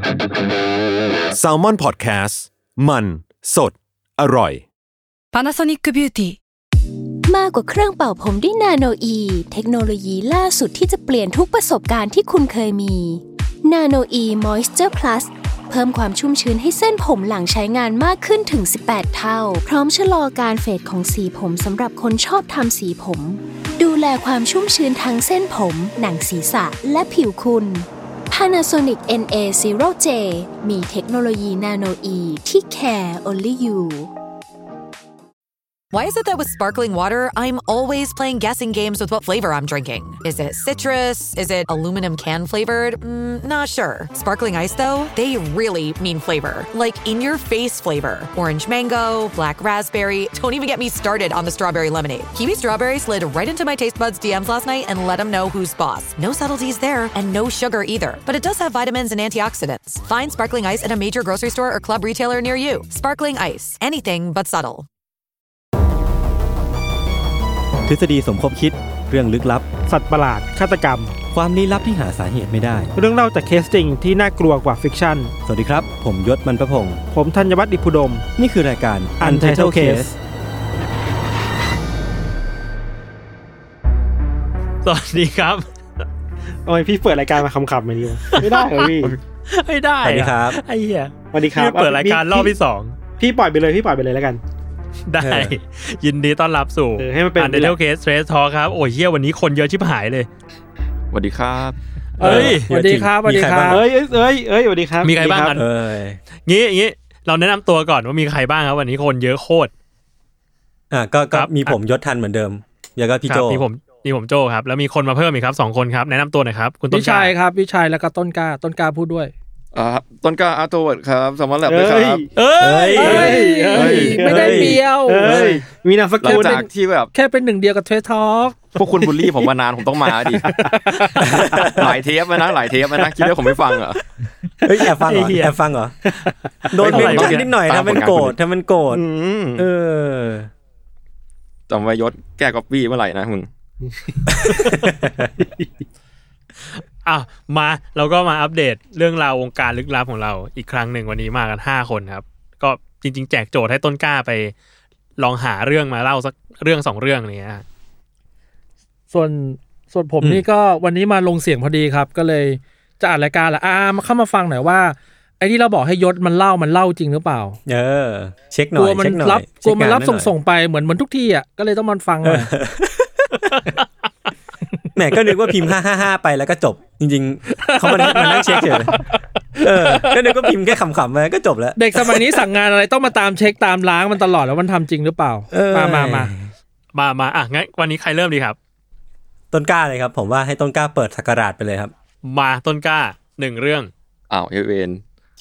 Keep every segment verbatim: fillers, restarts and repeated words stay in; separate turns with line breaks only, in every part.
Salmon Podcast มันสดอร่อย
Panasonic Beauty
มากกว่าเครื่องเป่าผมด้วยนาโนอีเทคโนโลยีล่าสุดที่จะเปลี่ยนทุกประสบการณ์ที่คุณเคยมีนาโนอี Moisture Plus เพิ่มความชุ่มชื้นให้เส้นผมหลังใช้งานมากขึ้นถึงสิบแปดเท่าพร้อมชะลอการเฟดของสีผมสำหรับคนชอบทำสีผมดูแลความชุ่มชื้นทั้งเส้นผมหนังศีรษะและผิวคุณ Panasonic เอ็น เอ ศูนย์ เจ มีเทคโนโลยีนาโนอีที่ care only you
Why is it that with sparkling water, I'm always playing guessing games with what flavor I'm drinking? Is it citrus? Is it aluminum can flavored? Mm, not sure. Sparkling ice, though, they really mean flavor. Like in-your-face flavor. Orange mango, black raspberry. Don't even get me started on the strawberry lemonade. Kiwi strawberry slid right into my taste buds D Ms last night and let them know who's boss. No subtleties there, and no sugar either. But it does have vitamins and antioxidants. Find sparkling ice at a major grocery store or club retailer near you. Sparkling ice. Anything but subtle.
ทฤษฎีสมคบคิดเรื่องลึกลับ
สัตว์ประหลาดฆาตกรรม
ความลี้ลับที่หาสาเหตุไม่ได้
เรื่องเล่าจากเคสจริงที่น่ากลัวกว่าฟิกชั่น
สวัสดีครับผมยศมันประพงษ์
ผมธัญวัฒน์อิพุดม
นี่คือรายการ Untitled Case
สวัสดีครับ
โอ้ยพี่เปิดรายการมาขำๆแบบนี้ไม่ได้เหรอพี่
ไม่ได้
สวัสดีครับ
ไอ้เหี้ย
สวัสดีครับ
เปิดรายการรอบที่สอง
พี่ปล่อยไปเลยพี่ปล่อยไปเลยแล้วกัน
ได้ยินดีต้อนรับสู่ Untitled Case Trace Talk ครับโอ้ยเหี้ยวันนี้คนเยอะชิบหายเลย
สวัสดีครับ
เอ้ย
สวัสดีครับสวัสดีครับเอ้ยเอ้ยเอ้ยสวัสดีครับ
มีใครบ้างกันเอ้ยงี้งี้เราแนะนำตัวก่อนว่ามีใครบ้างครับวันนี้คนเยอะโคตร
อ่ะก็ก็มีผมยศทันเหมือนเดิมแล้วก็พี่โจ
มีผมมีผมโจครับแล้วมีคนมาเพิ่มอีกครับสองคนครับแนะนำตัวหน่อยครับคุณต้นกล้า
พี่ชัยครับพี่ชัยแล้วก็ต้นกล้าต้นกล้าพูดด้วย
อ่าต้นกล้าอาร์ตเวิร์ดครับสมอลแลบด้วยครับ
เอ้ย
ไม่ได้เบี้ยวมีนามสกุล
จากที่แบบ
แค่เป็นหนึ่งเดียวกับเทสทอล์ก
พวกคุณบูลลี่ผมมานานผมต้องมาดิหลายเทปแล้วนะหลายเทปแล้วนะคิดว่าผมไม่ฟังเหรอ
เฮ้ยแอบฟังเหรอแอบฟังเหรอโดนนิดนิดหน่อยถ้ามันโกรธถ้ามันโกรธเออ
จำไว้ยศแก้ก๊อปปี้เมื่อไหร่นะมึง
อ่ะมาเราก็มาอัปเดตเรื่องราววงการลึกลับของเราอีกครั้งหนึ่งวันนี้มากันห้าคนครับก็จริงๆแจกโจทย์ให้ต้นกล้าไปลองหาเรื่องมาเล่าสักเรื่องสองเรื่องอะไรเงี้ย
ส่วนส่วนผมนี่ก็วันนี้มาลงเสียงพอดีครับก็เลยจะอ่านรายการแหละอ่ามาเข้ามาฟังหน่อยว่าไอ้ที่เราบอกให้ยศมันเล่ามันเล่าจริงหรือเปล่า
เออเช็คหน่อยเช็คหน่อย
กลัวมันรับส่งๆไปเหมือนเหมือนทุกที่อ่ะก็เลยต้องมาฟังหน่อย
แหมก็นึกว่าพิมพ์ห้าห้าห้าไปแล้วก็จบจริงๆเขามันมันนั่งเช็คเฉยเออก็นึกว่าพิมพ์แค่ขำๆไปก็จบแล้ว
เด็กสมัยนี้สั่งงานอะไรต้องมาตามเช็คตามล้างมันตลอดแล้วมันทำจริงหรือเปล่ามามามา
มามาอ่ะงั้นวันนี้ใครเริ่มดีครับ
ต้นกล้าเลยครับผมว่าให้ต้นกล้าเปิดสักราชไปเลยครับ
มาต้นกล้าหนึ่งเรื่อง
อ้าวเอเวน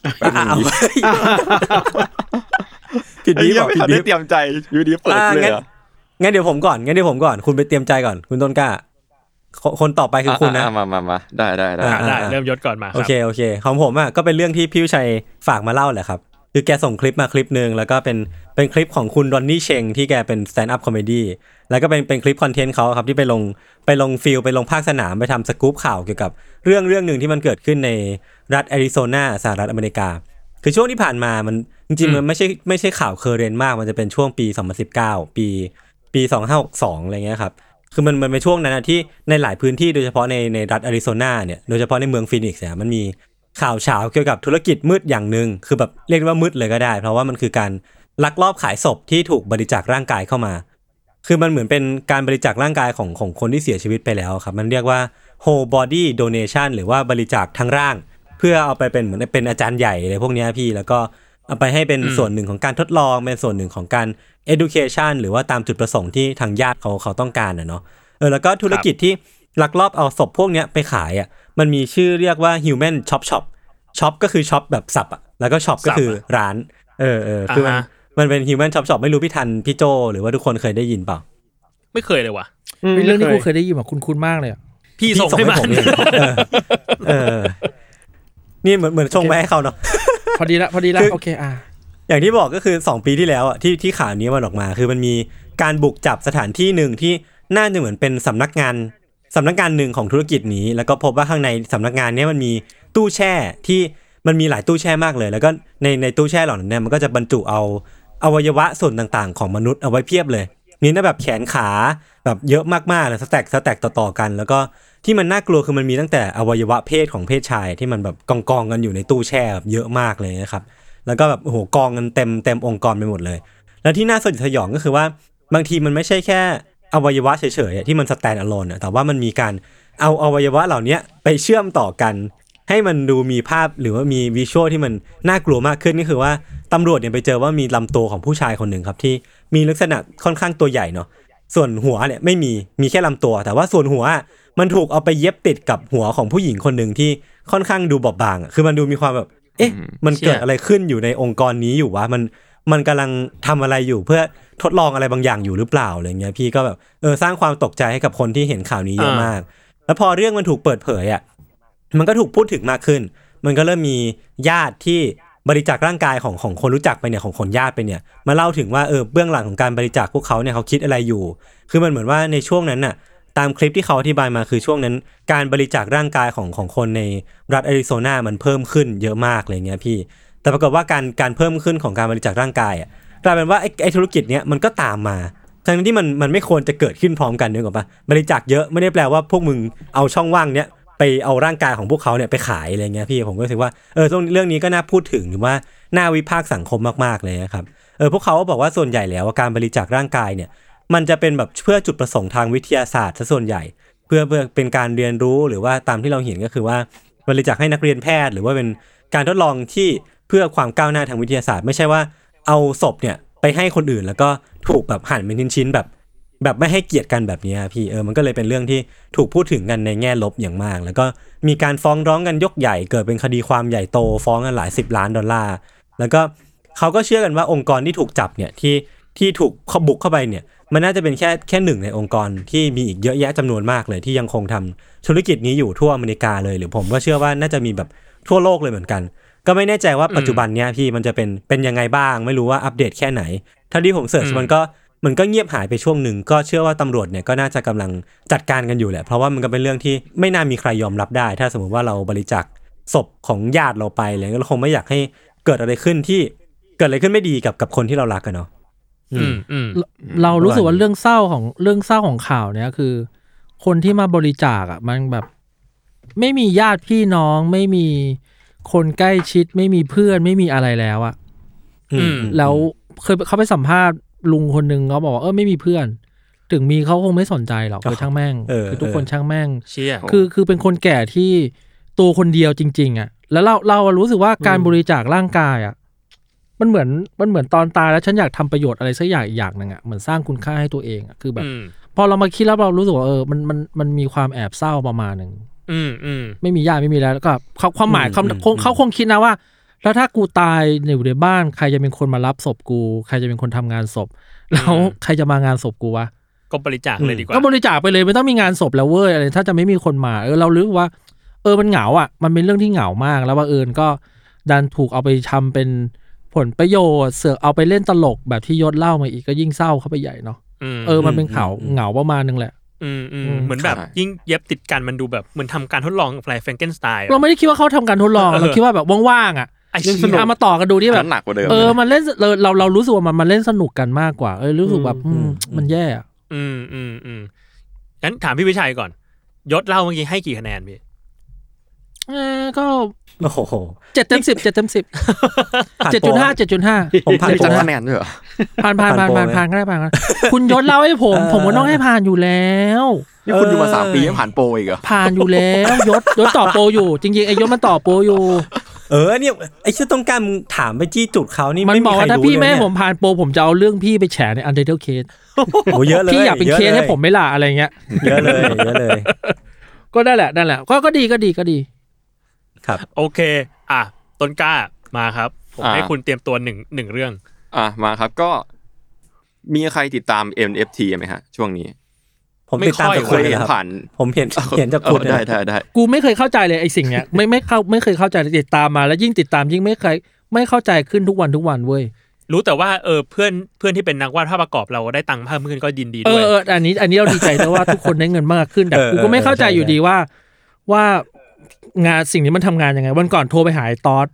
ผิดดีบอกผิดดี
เตรียมใจอยู่ดีเปิดเลย
งั้นเดี๋ยวผมก่อนงั้นเดี๋ยวผมก่อนคุณไปเตรียมใจก่อนคุณต้นกล้าคนต่อไปคือคุณนะ
มามามาได้ได้ได้
ได้เริ่มยศก่อนมา
โอเคโอเคของผมอ่ะก็เป็นเรื่องที่พี่ชัยฝากมาเล่าแหละครับคือแกส่งคลิปมาคลิปนึงแล้วก็เป็นเป็นคลิปของคุณรอนนี่เชงที่แกเป็นสแตนด์อัพคอมเมดี้แล้วก็เป็นเป็นคลิปคอนเทนต์เขาครับที่ไปลงไปลงฟิลไปลงภาคสนามไปทำสกู๊ปข่าวเกี่ยวกับเรื่องเรื่องนึงที่มันเกิดขึ้นในรัฐแอริโซนาสหรัฐอเมริกาคือช่วงที่ผ่านมามันจริงๆมันไม่ใช่ไม่ใช่ข่าวเคอร์เรนต์มากมันจะเป็นช่วงปีสองพันสิบเก้าปีปีสองพันห้าร้อยหกสิบสองอะไรเงี้ยครับคือมันมันเป็นช่วงนั้นนะที่ในหลายพื้นที่โดยเฉพาะในในรัฐแอริโซนาเนี่ยโดยเฉพาะในเมืองฟีนิกซ์เนี่ยมันมีข่าวเฉาเกี่ยวกับธุรกิจมืดอย่างนึงคือแบบเรียกว่ามืดเลยก็ได้เพราะว่ามันคือการลักลอบขายศพที่ถูกบริจาคร่างกายเข้ามาคือมันเหมือนเป็นการบริจาคร่างกายของของคนที่เสียชีวิตไปแล้วครับมันเรียกว่า whole body donation หรือว่าบริจาคทั้งร่างเพื่อเอาไปเป็นเหมือนเป็นอาจารย์ใหญ่อะไรพวกนี้พี่แล้วก็เอาไปให้เป็นส่วนหนึ่งของการทดลองเป็นส่วนหนึ่งของการ education หรือว่าตามจุดประสงค์ที่ทางญาติเขาเขาต้องการน่ะเนาะเออแล้วก็ธุรกิจที่ลักลอบเอาศพพวกเนี้ยไปขายอ่ะมันมีชื่อเรียกว่า human chop shop shop ก็คือ shop แบบสับอ่ะแล้วก็ shop ก็คือร้านเออเออคือมันมันเป็น human chop shop ไม่รู้พี่ทันพี่โจหรือว่าทุกคนเคยได้ยินเปล่า
ไม่เคยเลยว่ะ
เป็นเรื่องที่กูเคยได้ยินว่ะคุ้นๆมากเลย
พี่ส่งให้มา
เออนี่เหมือนเหมือนชงไว้ให้เขาเนาะ
พอดีละพอดีละโอเคอ่ะ
อย่างที่บอกก็คือสองปีที่แล้วอ่ะที่ที่ข่าวนี้มันออกมาคือมันมีการบุกจับสถานที่นึงที่น่าจะเหมือนเป็นสำนักงานสำนักงานหนึ่งของธุรกิจนี้แล้วก็พบว่าข้างในสำนักงานนี้มันมีตู้แช่ที่มันมีหลายตู้แช่มากเลยแล้วก็ในในตู้แช่เหล่านั้นเนี่ยมันก็จะบรรจุเอาอวัยวะส่วนต่างๆของมนุษย์เอาไว้เพียบเลยนี่นะแบบแขนขาแบบเยอะมากๆเลยสแต็กสแต็กต่อๆกันแล้วก็ที่มันน่ากลัวคือมันมีตั้งแต่อวัยวะเพศของเพศชายที่มันแบบกองๆกันอยู่ในตู้แช่แบบเยอะมากเลยนะครับแล้วก็แบบโอ้โหกองกันเต็มเต็มองค์กรไปหมดเลยแล้วที่น่าสยดสยองก็คือว่าบางทีมันไม่ใช่แค่อวัยวะเฉยๆที่มันสแตนด์อะโลนแต่ว่ามันมีการเอาอวัยวะเหล่านี้ไปเชื่อมต่อกันให้มันดูมีภาพหรือว่ามีวิชวลที่มันน่ากลัวมากขึ้นก็คือว่าตำรวจเนี่ยไปเจอว่ามีลำตัวของผู้ชายคนหนึ่งครับที่มีลักษณะค่อนข้างตัวใหญ่เนาะส่วนหัวเนี่ยไม่มีมีแค่ลำตัวแต่ว่าส่วนหัวมันถูกเอาไปเย็บติดกับหัวของผู้หญิงคนหนึ่งที่ค่อนข้างดูบอบบางคือมันดูมีความแบบเอ๊ะมันเกิดอะไรขึ้นอยู่ในองค์กรนี้อยู่วะมันมันกำลังทำอะไรอยู่เพื่อทดลองอะไรบางอย่างอยู่หรือเปล่าอะไรเงี้ยพี่ก็แบบเออสร้างความตกใจให้กับคนที่เห็นข่าวนี้เยอะมากแล้วพอเรื่องมันถูกเปิดเผยอ่ะมันก็ถูกพูดถึงมากขึ้นมันก็เริ่มมีญาติที่บริจาคร่างกายของของคนรู้จักไปเนี่ยของคนญาติไปเนี่ยมาเล่าถึงว่าเออเบื้องหลังของการบริจาคพวกเขาเนี่ยเขาคิดอะไรอยู่คือมันเหมือนว่าในช่วงนั้นน่ะตามคลิปที่เขาอธิบายมาคือช่วงนั้นการบริจาคร่างกายของของคนในรัฐแอริโซนามันเพิ่มขึ้นเยอะมากอะไรเงี้ยพี่แต่ปรากฏว่าการการเพิ่มขึ้นของการบริจาคร่างกายอ่ะกลายเป็นว่าไอ้ไอ้ธุรกิจเนี้ยมันก็ตามมาทั้งที่มันมันไม่ควรจะเกิดขึ้นพร้อมกันนึกออกป่ะบริจาคเยอะไม่ได้แปลว่าพวกมึงเอาช่องว่างเนี้ยไปเอาร่างกายของพวกเขาเนี่ยไปขายอะไรเงี้ยพี่ผมก็รู้สึกว่าเออเรื่องนี้ก็น่าพูดถึงหรือว่าน่าวิพากษ์สังคมมากๆเลยนะครับเออพวกเขาบอกว่าส่วนใหญ่แล้วการบริจาคร่างกายเนี่ยมันจะเป็นแบบเพื่อจุดประสงค์ทางวิทยาศาสตร์ซะส่วนใหญ่เพื่อเพื่อเป็นการเรียนรู้หรือว่าตามที่เราเห็นก็คือว่าบริจาคให้นักเรียนแพทย์หรือว่าเป็นการทดลองที่เพื่อความก้าวหน้าทางวิทยาศาสตร์ไม่ใช่ว่าเอาศพเนี่ยไปให้คนอื่นแล้วก็ถูกแบบหั่นเป็นชิ้นๆแบบแบบไม่ให้เกียรติกันแบบนี้พี่เออมันก็เลยเป็นเรื่องที่ถูกพูดถึงกันในแง่ลบอย่างมากแล้วก็มีการฟ้องร้องกันยกใหญ่เกิดเป็นคดีความใหญ่โตฟ้องกันหลายสิบล้านดอลลาร์แล้วก็เขาก็เชื่อกันว่าองค์กรที่ถูกจับเนี่ยที่ที่ถูกบุกเข้าไปเนี่ยมันน่าจะเป็นแค่แค่หนึ่งในองค์กรที่มีอีกเยอะแยะจำนวนมากเลยที่ยังคงทำธุรกิจนี้อยู่ทั่วอเมริกาเลยหรือผมก็เชื่อว่าน่าจะมีแบบทั่วโลกเลยเหมือนกันก็ไม่แน่ใจว่าปัจจุบันเนี้ยพี่มันจะเป็นเป็นยังไงบ้างไม่รู้ว่าอัปเดตแค่ไหนเท่าที่ผมเสิร์ชมันก็มันก็เงียบหายไปช่วงหนึ่งก็เชื่อว่าตำรวจเนี่ยก็น่าจะกำลังจัดการกันอยู่แหละเพราะว่ามันก็เป็นเรื่องที่ไม่น่ามีใครยอมรับได้ถ้าสมมติว่าเราบริจาคศพของญาติเราไปอะไรเงี้ยเราคงไม่อยากให้เกิดอะไรขึ้นที่เกิดอะไรขึ้นไม่ดีกับกับคนที่เรารักกันเนาะ
อืมอืม
เรารู้สึกว่าเรื่องเศร้าของเรื่องเศร้าของข่าวเนี้ยคือคนที่มาบริจาคอ่ะมันแบบไม่มีญาติพี่น้องไม่มีคนใกล้ชิดไม่มีเพื่อนไม่มีอะไรแล้วอ่ะแล้วเคยเขาไปสัมภาษณ์ลุงคนนึงเขาบอกว่าเออไม่มีเพื่อนถึงมีเขาคงไม่สนใจหรอกคือช่างแม่งคือทุกคนช่างแม่งคือคือเป็นคนแก่ที่ตัวคนเดียวจริงๆอ่ะแล้วเราเรารู้สึกว่าการบริจาคร่างกายอ่ะมันเหมือนมันเหมือนตอนตายแล้วฉันอยากทำประโยชน์อะไรสักอย่างอีกอย่างนึงอ่ะเหมือนสร้างคุณค่าให้ตัวเองอ่ะคือแบบพอเรามาคิดแล้วเรารู้สึกว่าเออมันมันมันมีความแอบเศร้าประมาณนึง
อืมอืม
ไม่มีญาติไม่มีแล้วก็ความหมายเขาเขาคงคิดนะว่าแล้วถ้ากูตายอยู่ในบ้านใครจะเป็นคนมารับศพกูใครจะเป็นคนทำงานศพแล้วใครจะมางานศพกูวะ
ก็บริจาคเลยดีกว่า
ก็บริจาคไปเลยไม่ต้องมีงานศพแล้วเว้ยอะไรถ้าจะไม่มีคนมาเออเรารู้ว่าเออมันเหงาอ่ะมันเป็นเรื่องที่เหงามากแล้วว่าเอิญก็ดันถูกเอาไปทำเป็นผลประโยชน์เสือกเอาไปเล่นตลกแบบที่ยศเล่ามาอีกก็ยิ่งเศร้าเข้าไปใหญ่เนาะเออมันเป็นข่าวเหงาประมาณนึงแหละ
อืมอืมเหมือนแบบยิ่งเย็บติดกันมันดูแบบเหมือนทำการทดลองอะไรแฟรงเกนสไตน์
เราไม่ได้คิดว่าเขาทำการทดลองเราคิดว่าแบบว่างๆอ่ะสนุกมาต่อกันดูที่แบบ
หนักกว่าเดิม
เออมันเล่นเราเราเรารู้สึกว่ามันมันเล่นสนุกกันมากกว่าเออรู้สึกแบบมันแย่อ่ะ
อืมอืมอืมงั้นถามพี่วิชัยก่อนยศเล่าเมื่อกี้ให้กี่คะแนนพี่
เออก็
โอ้โห
เจ็ดเต็มสิบเจ็ดเต็มสิบเจ็ดจุดห้าเจ็ดจุดห้า
ผมผ่าน
สองคะแนนด้วยเหรอ
ผ่านผ่านผ่านผ่านผ่านก็ได้ผ่านคุณยศเล่าให้ผมผมก็ต้องให้ผ่านอยู่แล้ว
นี่คุณอยู่มาสามปียังผ่านโปรอีกเหรอ
ผ่านอยู่แล้วยศยศต่อโปรอยู่จริงๆไอ้ยศมันต่อโปรอยู่
เออเนี่ยไอ้ชื่อต้องการมึงถามไปจี้จุดเขานี่
ไม่มีใครรู้เลยมันบอกว่าถ้าพี่แม่ผมผ่านโปรผมจะเอาเรื่องพี่ไปแฉใน Untitled Case
โอ้เยอะเลย
พี่อยากเป็นเคสให้ผมไม่ล่ะอะไรเงี้ย
เยอะเลยเยอะเลย
ก็ได้แหละนั่นแหละก็ก็ดีก็ดีก็ดี
ครับ
โอเคอ่ะต้นกล้ามาครับผมให้คุณเตรียมตัวหนึ่งหนึ่งเรื่อง
อ่ะมาครับก็มีใครติดตาม เอ็ม เอฟ ที ไหมฮะช่วงนี้
ผมติดตามแต่คนเห็นผ่านผมเห็นเห็นจากคุณ
ได้ได้ได้
กูไม่เคยเข้าใจเลยไอ้สิ่งเนี้ยไม่ไม่เข้าไม่เคยเข้าใจติดตามมาแล้วยิ่งติดตามยิ่งไม่เคยไม่เข้าใจขึ้นทุกวันทุกวันเว้ย
รู้แต่ว่าเออเพื่อนเพื่อนที่เป็นนักวาดภาพประกอบเราได้ตังค์เพิ่มขึ้นก็ยินดีด้วย
เอออันนี้อันนี้เราดีใจแต่ว่าทุกคนได้เงินมากขึ้นแต่กูก็ไม่เข้าใจอยู่ดีว่าว่างานสิ่งนี้มันทำงานยังไงวันก่อนโทรไปหาไอ้ตอส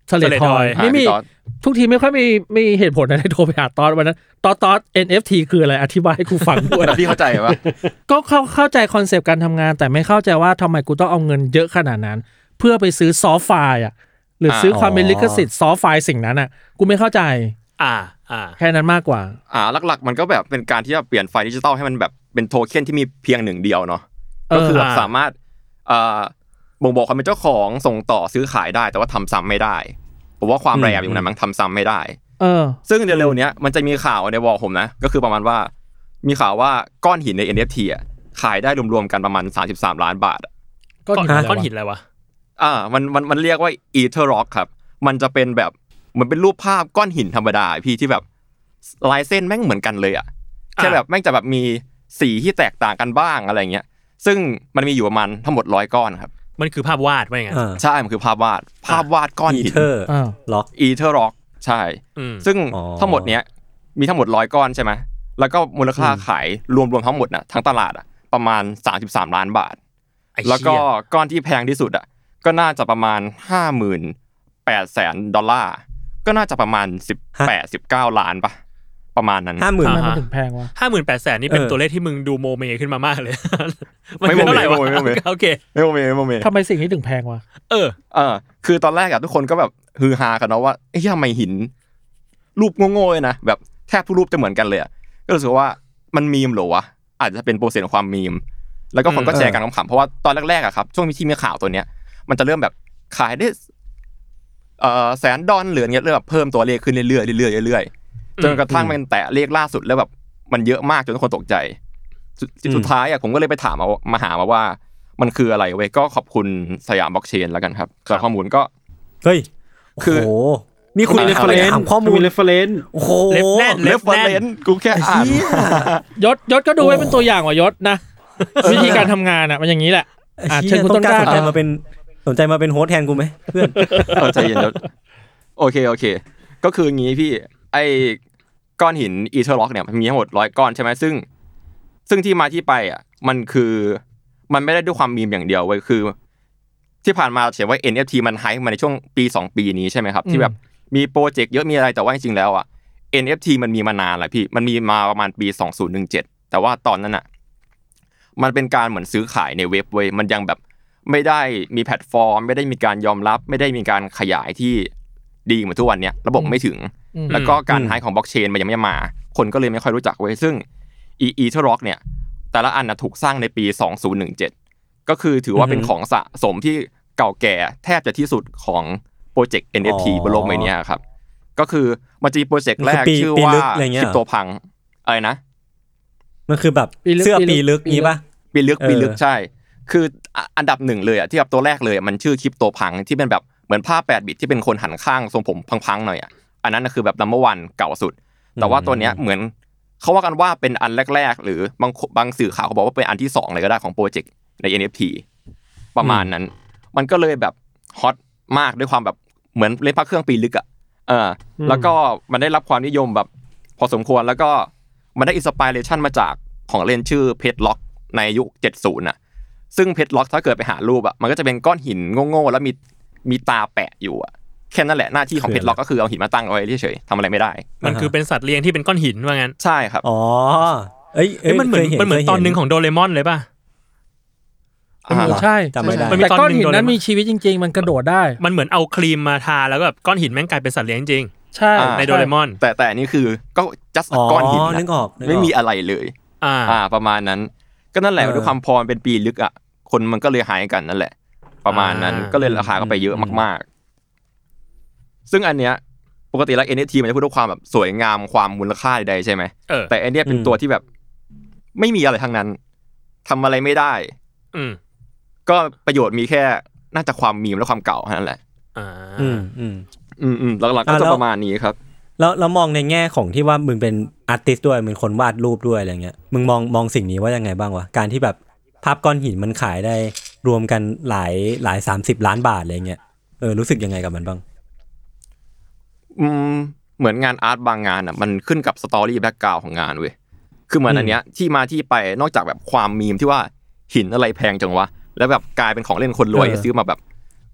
สเลดทอยไม่มีทุกทีไม่ค่อยมีมีเหตุผลอะไรโทรไปหาตอนวันนั้นตอนตอน เอ็น เอฟ ที คืออะไรอธิบายให้กูฟังด้วย
พี่เข้าใจป่ะ
ก็เข้าเข้าใจคอนเซปต์การทำงานแต่ไม่เข้าใจว่าทำไมกูต้องเอาเงินเยอะขนาดนั้นเพื่อไปซื้อซอฟต์ไฟล์อ่ะหรือซื้อความเป็นลิขสิทธิ์ซอฟต์ไฟล์สิ่งนั้นอ่ะกูไม่เข้าใจ
อ่าอ่า
แค่นั้นมากกว่า
อ่าหลักๆมันก็แบบเป็นการที่จะเปลี่ยนไฟล์ดิจิตอลให้มันแบบเป็นโทเค็นที่มีเพียงหนึ่งเดียวเนาะก็คือแบบสามารถอ่าบ่งบอกความเป็นเจ้าของส่งต่อซื้อขายได้แต่ว่าทำซ้ำไม่ได้ผมว่าความแรงอยู่นั้นมันทำซ้ำไม่ได้
เออ
ซึ่งเร็วๆเนี้ยมันจะมีข่าวในวอลผมนะก็คือประมาณว่ามีข่าวว่าก้อนหินใน เอ็น เอฟ ที อ่ะขายได้รวมๆกันประมาณสามสิบสามล้านบาท
ก้อนก้อนหินอะไรวะ
อ่ามันมันมันเรียกว่า Ether Rock ครับมันจะเป็นแบบเหมือนเป็นรูปภาพก้อนหินธรรมดาพี่ที่แบบลายเส้นแม่งเหมือนกันเลยอ่ะแค่แบบแม่งจะแบบมีสีที่แตกต่างกันบ้างอะไรเงี้ยซึ่งมันมีอยู่ประมาณทั้งหมดร้อยก้อนครับ
มันคือภาพวาดว่าอย่างงั้น
ใช่มันคือภาพวาดภาพวาดก้อนหิน
Ether
Rock Ether Rock ใช่ซึ่งทั้งหมดเนี้ยมีทั้งหมดร้อยก้อนใช่ไหมแล้วก็มูลค่าขายรวมๆทั้งหมดน่ะทั้งตลาดอ่ะประมาณสามสิบสามล้านบาทแล้วก็ก้อนที่แพงที่สุดอ่ะก็น่าจะประมาณ ห้าหมื่นแปดแสน ดอลลาร์ก็น่าจะประมาณสิบแปด สิบเก้าล้านป่ะประมาณนั้น
ห้าหมื่น
ทำไมมันถึงแพงวะ
ห้าหมื่นแปดแสน นี่เป็นตัวเลขที่มึงดูโมเมขึ้นมามากเลยมันเป็นเท่าไหร่วะโอเค
ไม่โมเมไม่โมเม
ทำไมสิ่งนี้ถึงแพงวะ
เออ
เออคือตอนแรกอะทุกคนก็แบบฮือฮากันเนาะว่าเอ๊ะทำไมหินรูปโง่ๆเลยนะแบบแทบทุกรูปจะเหมือนกันเลยก็รู้สึกว่ามันมีมเหรอวะอาจจะเป็นโปรเซสของความมีมแล้วก็คนก็แชร์กันขำๆเพราะว่าตอนแรกๆอะครับช่วงที่มีข่าวตัวเนี้ยมันจะเริ่มแบบขายได้เอ่อแสนดอลเหลือเงี้ยเริ่มแบบเพิ่มตัวเลขขึ้นเรื่อยๆเรื่อยๆเรื่อยๆจนกระทั่งมันแตะเลขล่าสุดแล้วแบบมันเยอะมากจนทุกคนตกใจสุดท้ายอ่ะผมก็เลยไปถามมาหามาว่ามันคืออะไรเว้ยก็ขอบคุณสยามบล็อกเชนแล้วกันครับจากข้อมูลก็
เฮ้ย
คือ
นี่คุณเรฟเฟอเรนซ์ข้อมูลเรฟเฟอเรนซ์โอ้โห
เรฟแน่น
เรฟเฟอเรนซ์กูแค่อ่าน
ยศยศก็ดูไว้เป็นตัวอย่างว่ายศนะวิธีการทำงานอ่ะมันอย่างนี้แหละอ่ะเชิญคุณต้นกล้า
สนใจมาเป็นสนใจมาเป็นโฮสต์แทนกูไหมเพื่อน
เข้าใจเย็นยศโอเคโอเคก็คืองี้พี่ไอ้ก้อนหิน Ether Rock เนี่ยมันมีทั้งหมดร้อยก้อนใช่ไหมซึ่งซึ่งที่มาที่ไปอ่ะมันคือมันไม่ได้ด้วยความมีมอย่างเดียวเว้ยคือที่ผ่านมาเขียนว่า เอ็น เอฟ ที มันไฮป์มาในช่วงปีสองปีนี้ใช่ไหมครับที่แบบมีโปรเจกต์เยอะมีอะไรแต่ว่าจริงๆแล้วอ่ะ เอ็น เอฟ ที มันมีมานานแล้วพี่มันมีมาประมาณปีสองพันสิบเจ็ดแต่ว่าตอนนั้นอ่ะมันเป็นการเหมือนซื้อขายในเว็บเว้ยมันยังแบบไม่ได้มีแพลตฟอร์มไม่ได้มีการยอมรับไม่ได้มีการขยายที่ดีเหมือนทุกวันเนี้ยระบบไม่ถึงแล้วก็การไฮของบล็อกเชนมันยังไม่มาคนก็เลยไม่ค่อยรู้จักเว้ยซึ่ง Ether Rock เนี่ยแต่ละอันน่ะถูกสร้างในปีสองพันสิบเจ็ดก็คือถือว่าเป็นของสะสมที่เก่าแก่แทบจะที่สุดของโปรเจกต์ เอ็น เอฟ ที บนโลกใบนี้ครับก็คือมันจะมีโปรเจกต์แรกชื่อว่าคริปโตพังอะไรนะ
มันคือแบบเสื้อปีลึกงี้ป่ะ
ปีลึกปีลึกใช่คืออันดับหนึ่งเลยอ่ะที่แบบตัวแรกเลยมันชื่อคริปโตพังที่เป็นแบบเหมือนภาพแปดบิตที่เป็นคนหันข้างทรงผมพังๆหน่อยอ่ะอันนั้นน่ะคือแบบ number วันเก่าสุดแต่ว่าตัวเนี้ยเหมือนเขาว่ากันว่าเป็นอันแรกๆหรือบางบางสื่อข่าวเขาบอกว่าเป็นอันที่สองเลยก็ได้ของโปรเจกต์ใน เอ็น เอฟ ที ประมาณนั้นมันก็เลยแบบฮอตมากด้วยความแบบเหมือนเล่นพระเครื่องปีลึกอ่ะเออแล้วก็มันได้รับความนิยมแบบพอสมควรแล้วก็มันได้อินสไปเรชั่นมาจากของเล่นชื่อเพชรล็อกในยุคเจ็ดสิบน่ะซึ่งเพชรล็อกถ้าเกิดไปหารูปอ่ะมันก็จะเป็นก้อนหินโง่ๆแล้วมีมีตาแปะอยู่อ่ะแค่นั้นแหละหน้าที่ของเพชรล็อกก็คือเอาหินมาตั้งเอาไว้เฉยๆทำอะไรไม่ได้
มันคือเป็นสัตว์เลี้ยงที่เป็นก้อนหินว่างั้น
ใช่ครับ
อ๋อเอ้ย
มันเหมือนมันเหมือนตอนนึงของโดเรมอนเลยป่ะ
ใช่แต่ก้อนหินนั้นมีชีวิตจริงๆมันกระโดดได้
มันเหมือนเอาครีมมาทาแล้วก็แบบก้อนหินแม่งกลายเป็นสัตว์เลี้ยงจริง
ใช่
ในโดเรมอน
แต่แต่นี่คือก็ just ก้อนหินนะไม่มีอะไรเลย
อ่า
อ่าประมาณนั้นก็นั่นแหละด้วยความพรเป็นปีลึกอ่ะคนมันก็เลยหายกันนั่นแหละประมาณนั้นก็เลยราคาก็ไปเยอะมากๆซึ่งอันเนี้ยปกติแล้ว เอ็น เอฟ ที มันจะพูดถึงความแบบสวยงามความมูลค่าใดๆใช่ไหมแต่อันเนี้ยเป็นตัวที่แบบไม่มีอะไรทั้งนั้นทำอะไรไม่ได้
อืม
ก็ประโยชน์มีแค่น่าจะความมีมและความเก่าเท่านั้นแหละ
อ่า
อืมอืม
อืมอืมหลักๆก็จะประมาณนี้ครับ
แล้วเรามองในแง่ของที่ว่ามึงเป็นอาร์ติสต์ด้วยมึงคนวาดรูปด้วยอะไรเงี้ยมึงมองมองสิ่งนี้ว่ายังไงบ้างวะการที่แบบภาพก้อนหินมันขายได้รวมกันหลายหลายสามสิบล้านบาทอะไรเงี้ยเออรู้สึกยังไงกับมันบ้าง
อืมเหมือนงานอาร์ตบางงานอ่ะมันขึ้นกับสตอรี่แบ็คกราวด์ของงานเว้ยคือเหมือนอันเนี้ยที่มาที่ไปนอกจากแบบความมีมที่ว่าหินอะไรแพงจังวะแล้วแบบกลายเป็นของเล่นคนรวยซื้อมาแบบ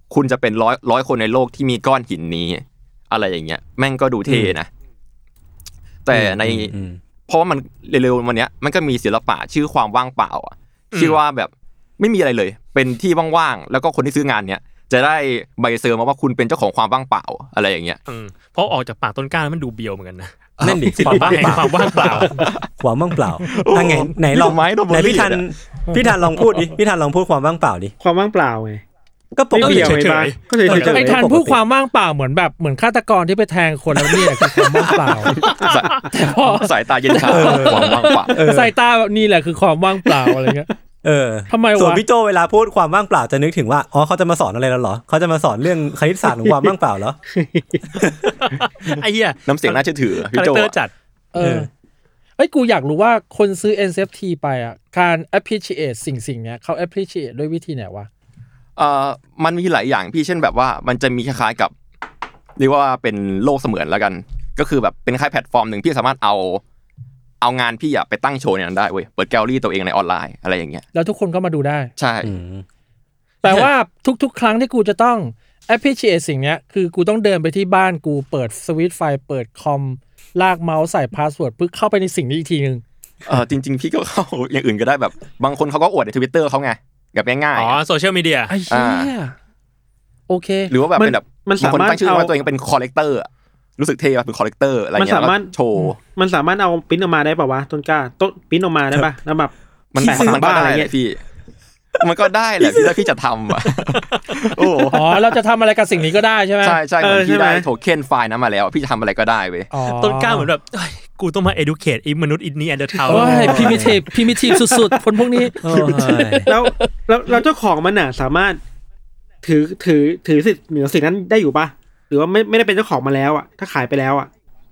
คุณจะเป็นร้อยร้อยคนในโลกที่มีก้อนหินนี้อะไรอย่างเงี้ยแม่งก็ดูเท่นะแต่ในเพราะว่ามันเร็วๆวันเนี้ยมันก็มีศิลปะชื่อความว่างเปล่าอ่ะชื่อว่าแบบไม่มีอะไรเลยเป็นที่ว่างๆแล้วก็คนที่ซื้องานเนี้ยจะได้ใบเซอร์มาว่าคุณเป็นเจ้าของความว่างเปล่าอะไรอย่างเงี้ย
เพราะออกจากปากต้นกล้าแล้วมันดูเบียวเหมือนกันนะ
นั่นดิ
ความว่างความว่างเปล่า
ความว่างเปล่าอ่ะไงไหนลองไหนพี่ทันพี่ทันลองพูดดิพี่ทันลองพูดความว่างเปล่าดิ
ความว่างเปล่าไง
ก็ปกติ
เฉยๆก็เฉยๆ
ไอ้ทันพูดความว่างเปล่าเหมือนแบบเหมือนฆาตกรที่ไปแทงคนแล้วนี่แหละคือความว่างเปล่า
แต่พอสายตาเย็นชาความว่างเปล่า
สายตาแบบนี้แหละคือความว่างเปล่าอะไรเงี้ย
เออทำไมวะส่วนพี่โจเวลาพูดความว่างเปล่าจะนึกถึงว่าอ๋อเขาจะมาสอนอะไรแล้วเหรอเขาจะมาสอนเรื่องคณิตศาสตร์ของความว่างเปล่าเหรอ
ไอ้เหี้ย
น้ำเสียงน่าเชื่อถือพี่โจ
จัด
เออเอ้ยกูอยากรู้ว่าคนซื้อ เอ็น เอฟ ที ไปอ่ะการ appreciate สิ่งสิ่งเนี้ยเขา appreciate ด้วยวิธีไหนวะ
เอ่อมันมีหลายอย่างพี่เช่นแบบว่ามันจะมีคล้ายๆกับเรียกว่าเป็นโลกเสมือนแล้วกันก็คือแบบเป็นคล้ายแพลตฟอร์มนึงพี่สามารถเอาเอางานพี่อ่ะไปตั้งโชว์ในนั้นได้เว้ยเปิดแกลเลอรี่ตัวเองในออนไลน์อะไรอย่างเงี้ย
แล้วทุกคนก็มาดูได้
ใช่
แปลว่าทุกๆครั้งที่กูจะต้อง appreciate สิ่งเนี้ยคือกูต้องเดินไปที่บ้านกูเปิดสวิตช์ไฟเปิดคอมลากเมาส์ใส่พาสเวิร์ดปึ๊กเข้าไปในสิ่งนี้อีกทีนึง
เออจริงๆพี่ก็เข้าอย่างอื่นก็ได้แบบบางคนเขาก็อวดใน Twitter เขาไงแบบง่ายๆ
อ๋อโซเชียลมีเดีย
ไอ้เหี้ยโอเค
หรือว่าแบบเป็นแบบมันสามารถตั้งชื่อว่าตัวเองเป็นคอลเลกเตอร์รู้สึกเท่ว่าเป็นคอลเลกเตอร์อะไรเงี้ยแล้วโชว์
มันสามารถเอาปริ้นออกมาได้ป่าววะต้นกล้าต้นปริ้นออกมาได้ป่ะแล้วแบบ
มันแปะมันก็ได้พี่มันก็ได้แหละพี่ถ้าพี่จะทำอ่ะ
โอ้อ๋อเราจะทำอะไรกับสิ่งนี้ก็ได้ใช่ไหม
ใช่ใช่เหมือนพี่ได้โทเค็นไฟล์นั้นมาแล้วพี่จะทำอะไรก็ได้เว้ย
ต้นกล้าเหมือนแบบกูต้องมา educate ไอ้มนุษย์อินนี่แอนเดอร์เทล
โอ้ย primitive primitive สุดๆคนพวกนี้
แล้วแล้วแล้วเจ้าของมันน่ะสามารถถือถือถือสิทธิ์เหนือสิ่งนั้นได้อยู่ป่ะหรือว่าไม่ไม่ได้เป็นเจ้าของมาแล้วอ่ะถ้าขายไปแล้วอ่ะ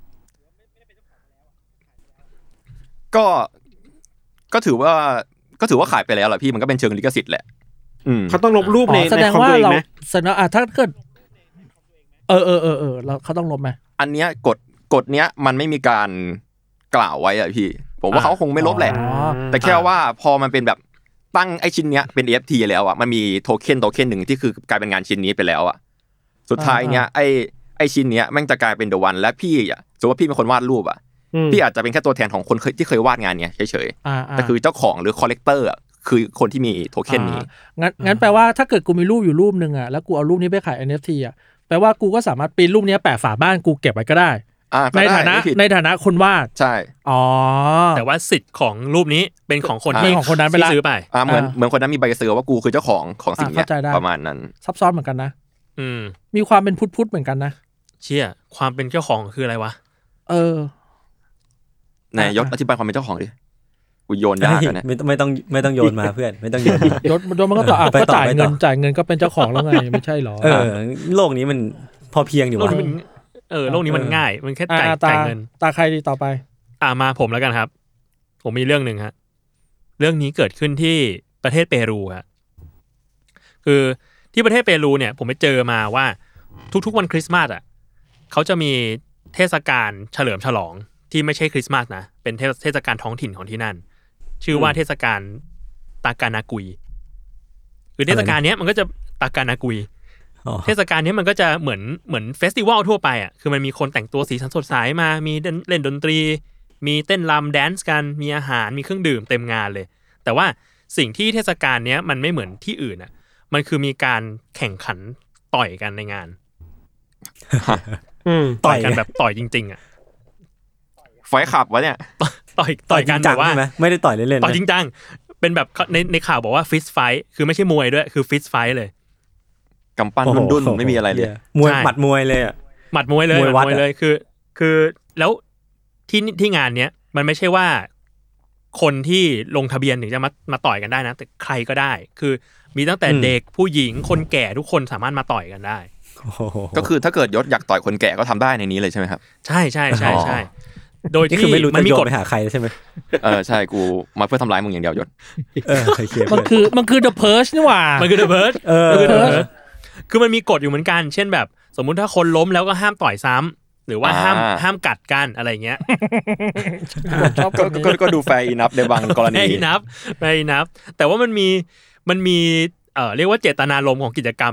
ก็ก็ถือว่าก็ถือว่าขายไปแล้วแหละพี่มันก็เป็นเชิงลิขสิทธิ์แหละ
เขาต้องลบรูปใน
ในคอมตัวเองไหมแสดงว่าถ้าเกิดเออเออเออเออแล้วเขาต้องลบไหม
อันเนี้ยกฎกฎเนี้ยมันไม่มีการกล่าวไว้อ่ะพี่ผมว่าเขาคงไม่ลบแหละแต่แค่ว่าพอมันเป็นแบบตั้งไอ้ชิ้นเนี้ยเป็น เอ เอฟ ที แล้วอ่ะมันมีโทเค็นโทเค็นหนึ่งที่คือกลายเป็นงานชิ้นนี้ไปแล้วอ่ะสุดท้ายเนี้ยไอ้ไอ้ชิ้นเนี้ยแม่งจะกลายเป็นเดอะวันและพี่อ่ะสมมติว่าพี่เป็นคนวาดรูปอ่ะพี่อาจจะเป็นแค่ตัวแทนของคนที่เคยวาดงานเนี้ยเฉยๆแต่คือเจ้าของหรือคอลเลกเตอร์คือคนที่มีโทเค็นนี้
งั้นงั้นแปลว่าถ้าเกิดกูมีรูปอยู่รูปนึงอ่ะแล้วกูเอารูปนี้ไปขาย เอ็น เอฟ ที อ่ะแปลว่ากูก็สามารถปริ้นรูปนี้แปะฝาบ้านกูเก็บไว้ก็ได้ในฐานะในฐานะคนวาด
ใช่
อ๋อ
แต่ว่าสิทธิ์ของรูปนี้เป็นของคนที่
ของคนนั้นไปแล้ว
ซื้อไป
อ่าเหมือนเหมือนคนนั้นมีใบเซอร์ว่ากูคือเจ้าของของสิ่งนี้ประมาณนั้น
ซับซ้อนเหมือนกันนะ
อืม
มีความเป็นพุทธๆเหมือนกันนะ
เชี่ยความเป็นเจ้าของคืออะไรวะ
เออ
ไหนยศอธิบายความเป็นเจ้าของดิกูโยนยากนะ
ไม่ไม่ต้องไม่ต้องโยนมาเพื่อนไม่ต้องโยน
ยศโยนมันก็ต่ออ่ะก็จ่ายเงินจ่ายเงินก็เป็นเจ้าของแล้วไงไม่ใช่หรอ
เออโลกนี้มันพอเพียงอยู่วะ
เออโลกนี้มันง่ายมันแค่จ่ายจ่ายเงิน
ตาใครดีต่อไป
อ่ามาผมแล้วกันครับผมมีเรื่องนึงฮะเรื่องนี้เกิดขึ้นที่ประเทศเปรูฮะคือที่ประเทศเปรูเนี่ยผมไปเจอมาว่าทุกๆวันคริสต์มาสอ่ะเขาจะมีเทศกาลเฉลิมฉลองที่ไม่ใช่คริสต์มาสนะเป็นเทศกาลท้องถิ่นของที่นั่นชื่อว่าเทศกาลตากานากุยคือเทศกาลนี้มันก็จะตากานากุยเทศกาลนี้มันก็จะเหมือนเหมือนเฟสติวัลทั่วไปอ่ะคือมันมีคนแต่งตัวสีสันสดใสมามีเล่นดนตรีมีเต้นรำแดนซ์กันมีอาหารมีเครื่องดื่มเต็มงานเลยแต่ว่าสิ่งที่เทศกาลนี้มันไม่เหมือนที่อื่นอ่ะมันคือมีการแข่งขันต่อยกันในงานต่อยกันแบบต่อยจริงๆอ่ะ
ไฟขับวะเนี่ย
ต่อยต่อยกันแต่ว่า
ไม่ได้ต่อยเล่นๆ
ต่อยจริงจังเป็นแบบในในข่าวบอกว่าฟิสไฟท์คือไม่ใช่มวยด้วยคือฟิสไฟท์เลย
กำปั้นดุนๆไม่มีอะไรเลย
มวยหมัดมวยเลยอ่ะ
หมัดมวยเลยมวยเลยคือคือแล้วที่ที่งานเนี้ยมันไม่ใช่ว่าคนที่ลงทะเบียนถึงจะมามาต่อยกันได้นะแต่ใครก็ได้คือมีตั้งแต่เด็กผู้หญิงคนแก่ทุกคนสามารถมาต่อยกันได้
ก็คือถ้าเกิดยศอยากต่อยคนแก่ก็ทำได้ในนี้เลยใช่ไหมครับ
ใช่ใช่ใช่ใช่โดยที่
มันมีกฎไปหาใครใช่ไหม
เออใช่กูมาเพื่อทำร้ายมึงอย่างเดียวยศ
มันคือมันคือ the purge นี่หว่า
มันคือ the purge
เออ
คือมันมีกฎอยู่เหมือนกันเช่นแบบสมมุติถ้าคนล้มแล้วก็ห้ามต่อยซ้ำหรือว่าห้ามห้ามกัดกันอะไรเงี้ย
ก็ก็ดูแฟร์อินับในบางกรณี
แฟร์อินับแฟร์อินับแต่ว่ามันมีมันมีเอ่อเรียกว่าเจตนารมณ์ของกิจกรรมเนี้ย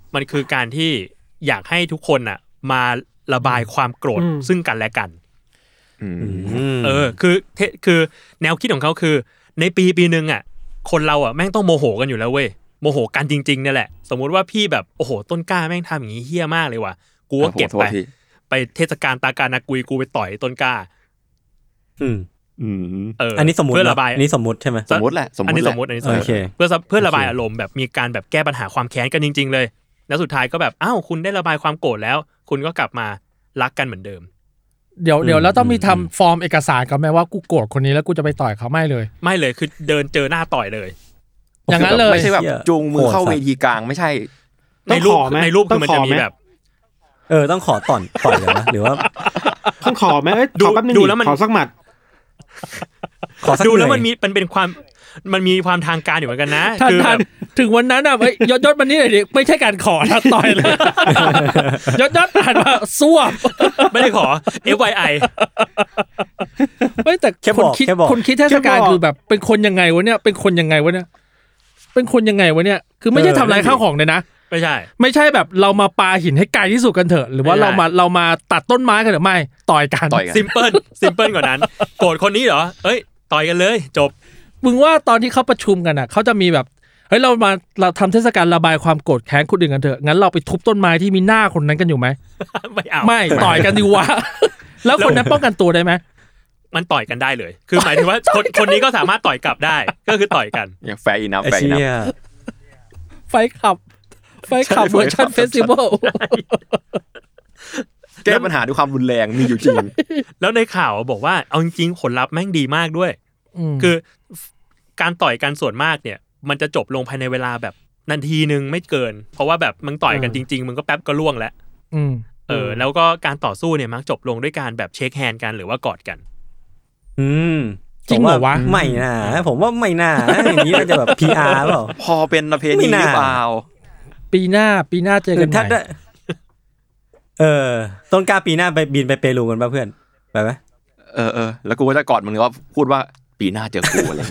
มันคือการที่อยากให้ทุกคนอ่ะมาระบายความโกรธซึ่งกันและกันเออคือคือแนวคิดของเขาคือในปีปีนึงอ่ะคนเราอ่ะแม่งต้องโมโหกันอยู่แล้วเว้ยโมโหกันจริงๆนี่แหละสมมุติว่าพี่แบบโอ้โหต้นกล้าแม่งทำอย่างนี้เหี้ยมากเลยว่ะกูก็เก็บไปไปเทศกาลตากานากุยกูไปต่อยต้นกล้า
อืม
อืม
เออ
อันนี้สมมุติ
เพื่อระบาย
อันนี้สมมุติใช่ไหม
สมมุติแหละสมมุติ
อันนี้สมมุติอันนี้สมมุติเพื่อเพื่อระบายอารมณ์แบบมีการแบบแก้ปัญหาความแค้นกันจริงๆเลยแล้วสุดท้ายก็แบบอ้าวคุณได้ระบายความโกรธแล้วคุณก็กลับมารักกันเหมือนเดิม
เดี๋ยวเดี๋ยวแล้วต้องมีทำฟอร์มเอกสารกันไหมว่ากูโกรธคนนี้แล้วกูจะไปต่อยเขาไม่เลย
ไม่เลยคือเดินเจอหน้าต่อยเลย
อย่างนั้นเลย
ไม่ใช่แบบจูงมือเข้าเวทีกลางไม่ใช่
ในรูปในรูปคือมันจะมีแบบ
เออต้องขอต่อนต่อยเลยนะหรือว่า
ต้องขอไหมเอ้ยขอแป๊บนึงดูแล้วมันขอสักหมัด
ดูแล้วมันมีมันเป็นความมันมีความทางการอยู่เหมือนกันนะ
คือแบบถึงวันนั้นอ่ะยศยศมันนี่เลยดิไม่ใช่การขอถ้าต่อยเลยยศยศอ่านว่าซวบ
ไม่ได้ขอ เอฟ วาย ไอ
ไม่แต่คนคิดคนคิดเทศกาลคือแบบเป็นคนยังไงวะเนี่ยเป็นคนยังไงวะเนี่ยเป็นคนยังไงวะเนี่ยคือไม่ใช่ทำลายข้าวของเลยนะ
ไม่ใช่
ไม่ใช่แบบเรามาปาหินให้ไกลที่สุดกันเถอะหรือว่าเรามาเรามาตัดต้นไม้กันเถอะไม่ต่อยกัน
ซิมเปิลซิมเปิลกว่านั้นโกรธคนนี้เหรอเอ้ยต่อยกันเลยจบ
มึงว่าตอนที่เขาประชุมกันอ่ะเขาจะมีแบบเฮ้ยเรามาเราทำเทศกาลระบายความโกรธแค้นคนอื่นกันเถอะงั้นเราไปทุบต้นไม้ที่มีหน้าคนนั้นกันอยู่ไหม
ไม่เอา
ไม่ต่อยกันดีวะแล้วคนนั้นป้องกันตัวได้ไหม
มันต่อยกันได้เลยคือหมายถึงว่าคนคนนี้ก็สามารถต่อยกลับได้ก็คือต่อยกัน
อย่างแฟร์อีนัฟแฟร์อีนัฟ
ไฟขับไฟขับเวอร์ชันเฟสติวัล
แก้ปัญหาด้วยความรุนแรงมีอยู่จริง
แล้วในข่าวบอกว่าเอาจริงๆผลลัพธ์แม่งดีมากด้วยคือการต่อยกันส่วนมากเนี่ยมันจะจบลงภายในเวลาแบบนาทีนึงไม่เกินเพราะว่าแบบมึงต่อยกันจริงๆมึงก็แป๊บก็ล่วงแล้วเออแล้วก็การต่อสู้เนี่ยมักจบลงด้วยการแบบเช็คแฮนด์กันหรือว่ากอดกัน
อืมจริงเหรอวะไม่น่าผมว่าไม่น่าอย่างนี้มันจะแบบ พี อาร์ เปล่า
พอเป็นประเพณีหรือเปล่า
ปีหน้าปีหน้าเจอกันใหม่
เออต้นกล้าปีหน้าไปบินไปเปรูกันป่ะเพื่อนไปไหม
เออเออแล้วกูก็จะกอดมึงว่าพูดว่าปีหน้าเจอกูอะไร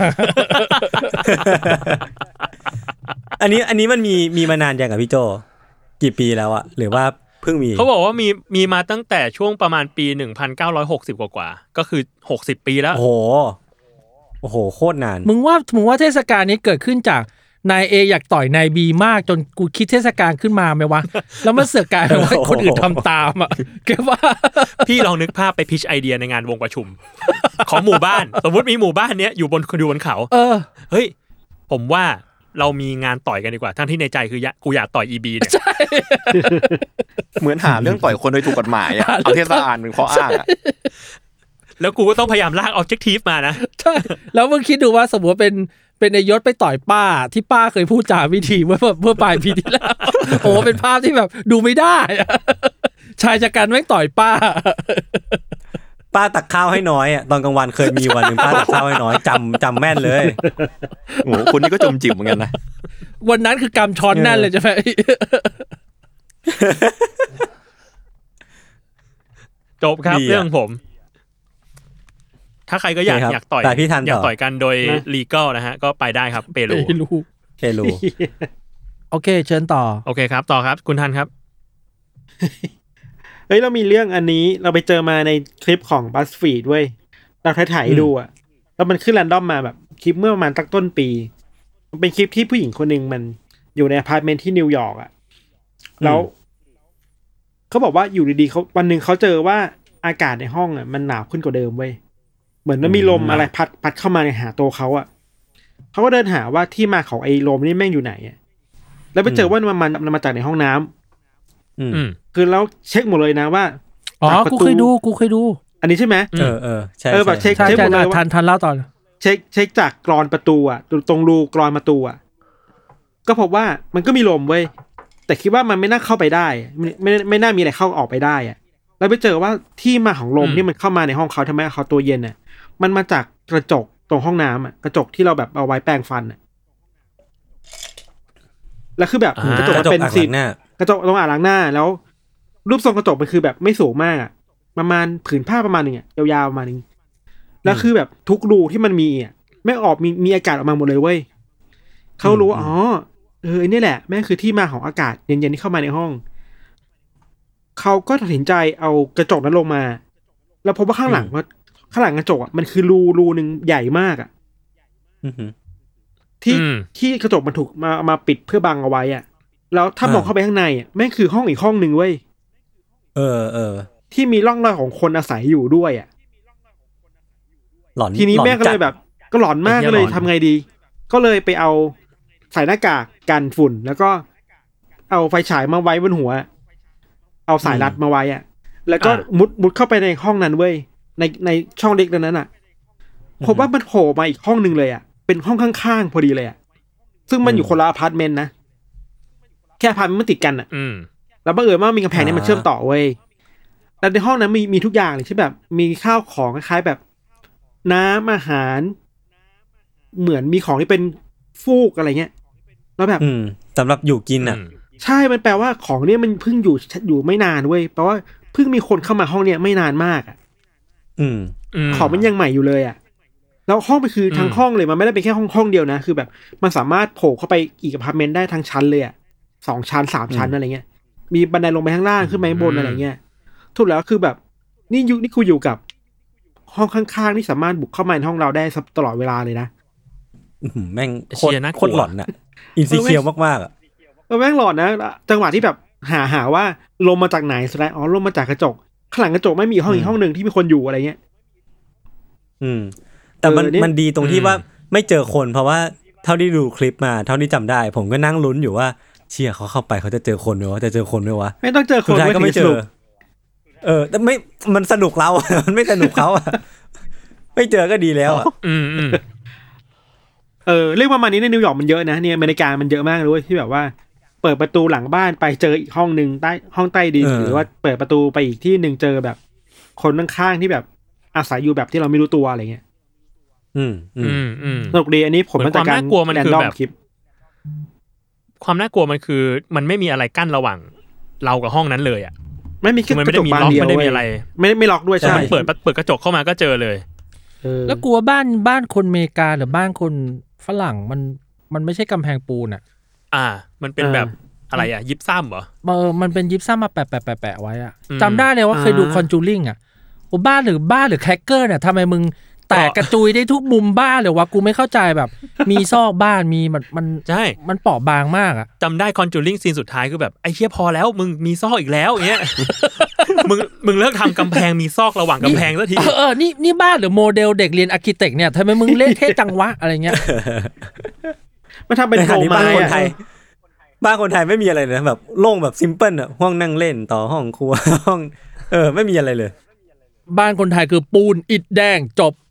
อันนี้อันนี้มันมีมีมานานยังกับพี่โจกี่ปีแล้วอะหรือว่าเพิ่งมี
เขาบอกว่ามีมีมาตั้งแต่ช่วงประมาณปีหนึ่งพันเก้าร้อยหกสิบกว่าๆก็คือหกสิบปีแล้ว
โอ้โหโอ้โหโคตรนาน
มึงว่ามึงว่าเทศกาลนี้เกิดขึ้นจากนาย A อยากต่อยนาย B มากจนกูคิดเทศกาลขึ้นมาไหมวะแล้วมันเสือกกลายเป็นว่าคนอื่นทำตามอ่ะแกว่า
พี่ลองนึกภาพไปพิชไอเดียในงานวงประชุมของหมู่บ้านสมมุติมีหมู่บ้านเนี้ยอยู่บนอยู่บนเขา
เออ
เฮ้ยผมว่าเรามีงานต่อยกันดีกว่าทั้งที่ในใจคือกูอยากต่อย อี บี เนี่ย
เหมือนหาเรื่องต่อยคนโดยถูกกฎหมายอ่ะเอาเทศกาลเป็นข้ออ้างอ่ะ
แล้วกูก็ต้องพยายามลากออบเจกทีฟมานะ
ใช่แล้วมึงคิดดูว่าสมมติเป็นเป็นไอ้ยศไปต่อยป้าที่ป้าเคยพูดจาวิธีเมื่อเมื่อปลายปีที่แล้วโอ้เป็นภาพที่แบบดูไม่ได้ชายชะกันแม่งต่อยป้า
ป้าตักข้าวให้น้อยอ่ะตอนกลางวันเคยมีวันนึงป้าตักข้าวให้น้อยจำจำแม่นเลย
โอ้คนนี้ก็จมจิ๋มเหมือนกันนะ
วันนั้นคือกำช้อนแน่นเลยใช่ไหม
จบครับเรื่องผมถ้าใครก็อยากอยากต่อยอยากต่อยกันโดย legal นะฮะก็ไปได้ครับเปรู
เปรู
โอเคเชิญต่อ
โอเคครับต่อครับคุณทันครับ
เฮ้ยเรามีเรื่องอันนี้เราไปเจอมาในคลิปของ BuzzFeed เว้ยเราถ่ายๆดูอ่ะแล้วมันขึ้นแรนดอมมาแบบคลิปเมื่อประมาณตั้งต้นปีมันเป็นคลิปที่ผู้หญิงคนนึงมันอยู่ในอพาร์ตเมนต์ที่นิวยอร์กอ่ะแล้วเขาบอกว่าอยู่ดีๆเขาวันนึงเขาเจอว่าอากาศในห้องอ่ะมันหนาวขึ้นกว่าเดิมเว้ยเหมือนมันมีลมอะไรพัดพัดเข้ามาในหาตัวเขาอ่ะเขาก็เดินหาว่าที่มาของไอ้ลมนี่แม่งอยู่ไหนอ่ะแล้วไปเจอว่ามันมันมาจากในห้องน้ำอืมคือแล้วเช็คหมดเลยนะว่า
อ๋อกูเคยดูกูเคยดู
อันนี้ใช่ไหม
เออเออใช่
เออแบบเช็คเช็คหมดเลย
ทันทันเล่าต่อ
เช็คเช็คจากกรอนประตูอ่ะตรงรูกรอนประตูอ่ะก็พบว่ามันก็มีลมเว้ยแต่คิดว่ามันไม่น่าเข้าไปได้ไม่ไม่ไม่น่ามีอะไรเข้าออกไปได้อ่ะแล้วไปเจอว่าที่มาของลมที่มันเข้ามาในห้องเขาทำไมเขาตัวเย็นอ่ะมันมาจากกระจกตรงห้องน้ำอ่ะกระจกที่เราแบบเอาไว้แปรงฟันอ่ะแล้วคือแบบกระจกมันเป็นสีกระจกตรงอ่างล้างหน้าแล้วรูปทรงกระจกมันคือแบบไม่สูงมากอ่ะประมาณผืนผ้าประมาณนึงอ่ะยาวๆประมาณนึงแล้วคือแบบทุกรูที่มันมีอ่ะไม่ออกมีมีอากาศออกมาหมดเลยเว้ยเขารู้อ๋อเออนี่แหละแม่งคือที่มาของอากาศเย็นๆที่เข้ามาในห้องเขาก็ตัดสินใจเอากระจกนั้นลงมาแล้วพบว่าข้างหลังว่าข้างหลังกระจกอ่ะมันคือรูรูนึงใหญ่มากอ่ะที่ที่กระจกมันถูกมามาปิดเพื่อบังเอาไว้อ่ะแล้วถ้ามองเข้าไปข้างในอ่ะแม่งคือห้องอีกห้องนึงเว้ย
เออเออ
ที่มีร่องรอยของคนอาศัยอยู่ด้วยอ่ะ
หลอน
ทีนี้แม่ก็เลยแบบก็หลอนมากเลยทำไงดีก็เลยไปเอาใส่หน้ากากกันฝุ่นแล้วก็เอาไฟฉายมาไว้บนหัวเอาสายรัดมาไว้อ่ะแล้วก็มุดมุดเข้าไปในห้องนั้นเว้ยในในช่องเล็กนั้นน่ะพบว่ามันโผล่มาอีกห้องนึงเลยอ่ะเป็นห้องข้างๆพอดีเลยอ่ะซึ่งมันอยู่คนละอพาร์ตเมนต์นะแค่อพาร์ตเมนต์มันติดกันอ่ะแล้วบังเอิญว่ามีกำแพงนี้มันเชื่อมต่อเว้ยแล้วในห้องนั้นมีมีทุกอย่างเลยที่แบบมีข้าวของคล้ายๆแบบน้ำอาหารเหมือนมีของที่เป็นฟูกอะไรเงี้ยแล้วแบบ
สำหรับอยู่กินอ่ะ
ใช่มันแปลว่าของเนี้ยมันเพิ่งอยู่อยู่ไม่นานเว้ยแปลว่าเพิ่งมีคนเข้ามาห้องเนี้ยไม่นานมากอ่ะ
อืม
ของมันยังใหม่อยู่เลยอ่ะแล้วห้องมันคือทั้งห้องเลยมันไม่ได้เป็นแค่ห้องห้องเดียวนะคือแบบมันสามารถโผล่เข้าไปอีกอพาร์ตเมนต์ได้ทั้งชั้นเลยอ่ะสองชั้นสามชั้นอะไรเงี้ยมีบันไดลงไปข้างล่างขึ้นไปข้างบนอะไรเงี้ยทุกแล้วคือแบบนี่อยู่นี่กูอยู่กับห้องข้างๆที่สามารถบุกเข้ามาในห้องเราได้ตลอดเวลาเลยนะ
แม่งโคตรโคตรหลอนอ่ะอินซีเคียวมากๆอ่ะ
เออแม่งหลอนนะจังหวะที่แบบหาหาว่าลมมาจากไหนสุดท้ายอ๋อลมมาจากกระจกข้างหลังกระจกไม่มีห้องอีกห้องนึงที่มีคนอยู่อะไรเงี้ย
อืมแต่มันมันดีตรงที่ว่าไม่เจอคนเพราะว่าเท่าที่ดูคลิปมาเท่าที่จำได้ผมก็นั่งลุ้นอยู่ว่าเชี่ยเขาเข้าไปเขาจะเจอคนไหมวะจะเจอคนไหมวะ
ไม่ต้องเจอคน
สุดท้ายก็ไม่เจอเออแต่ไม่มันสนุกเรามันไม่สนุกเขาอ่ะไม่เจอก็ดีแล้วอ่ะ
อืมอืม
เออเรื่องประมาณนี้ในนิวยอร์กมันเยอะนะเนี่ยอเมริกามันเยอะมากเลยที่แบบว่าเปิดประตูหลังบ้านไปเจออีกห้องนึงใต้ห้องใต้ดินหรือว่าเปิดประตูไปอีกที่นึงเจอแบบคนข้างๆที่แบบอาศัยอยู่แบบที่เราไม่รู้ตัวอะไรเงี้ย
อืมอืม
อืม
สนุกดีอันนี้ผมมันจากการ
แรนดอมคลิปความน่ากลัวมันคือมันไม่มีอะไรกั้นระหว่างเรากับห้องนั้นเลยอ่ะ
ไม่มี
มันไม่ได้มีล็อกไม่ได้มีอะไร
ไม่ไม่ล็อกด้วยใช่
เปิดเปิดกระจกเข้ามาก็เจอเลย
แล้วกลัวบ้านบ้านคนอเมริกาหรือบ้านคนฝรั่งมันมันไม่ใช่กำแพงปูนอ่ะ
อ่ามันเป็นแบบอะไรอ่ะยิปซัมเหรอ
เออมันเป็นยิปซัมมาแปะแปะแปะแปะไว้อ่ะจำได้เลยว่าเคยดูคอนจูริงอ่ะโอ้บ้านหรือบ้านหรือแคคเกอร์เนี่ยทำไมมึงแตกกระจุยได้ทุกมุมบ้านเลยวะกูไม่เข้าใจแบบมีซอกบ้านมีมันมัน
ใช่
มันเปราะบางมากอ่ะ
จำได้คอนจูริงซีนสุดท้ายคือแบบไอ้เหี้ยพอแล้วมึงมีซอกอีกแล้วเงี้ยมึงมึงเลิกทำกำแพงมีซอกระหว่างกำแพงสักที
เออนี่นี่บ้านหรือโมเดลเด็กเรียนอาร์คิเทคเนี่ยทำไมมึงเล่นเท่จังวะอะไรเงี้ย
มันทำเป็นโครงไม้
คนไทยบ้านคนไทยไม่มีอะไรเลยนะแบบโล่งแบบซิมเพิลอ่ะห้องนั่งเล่นต่อห้องครัวห้องเออไม่มีอะไรเลย
บ้านคนไทยคือปูนอิฐแดงจบ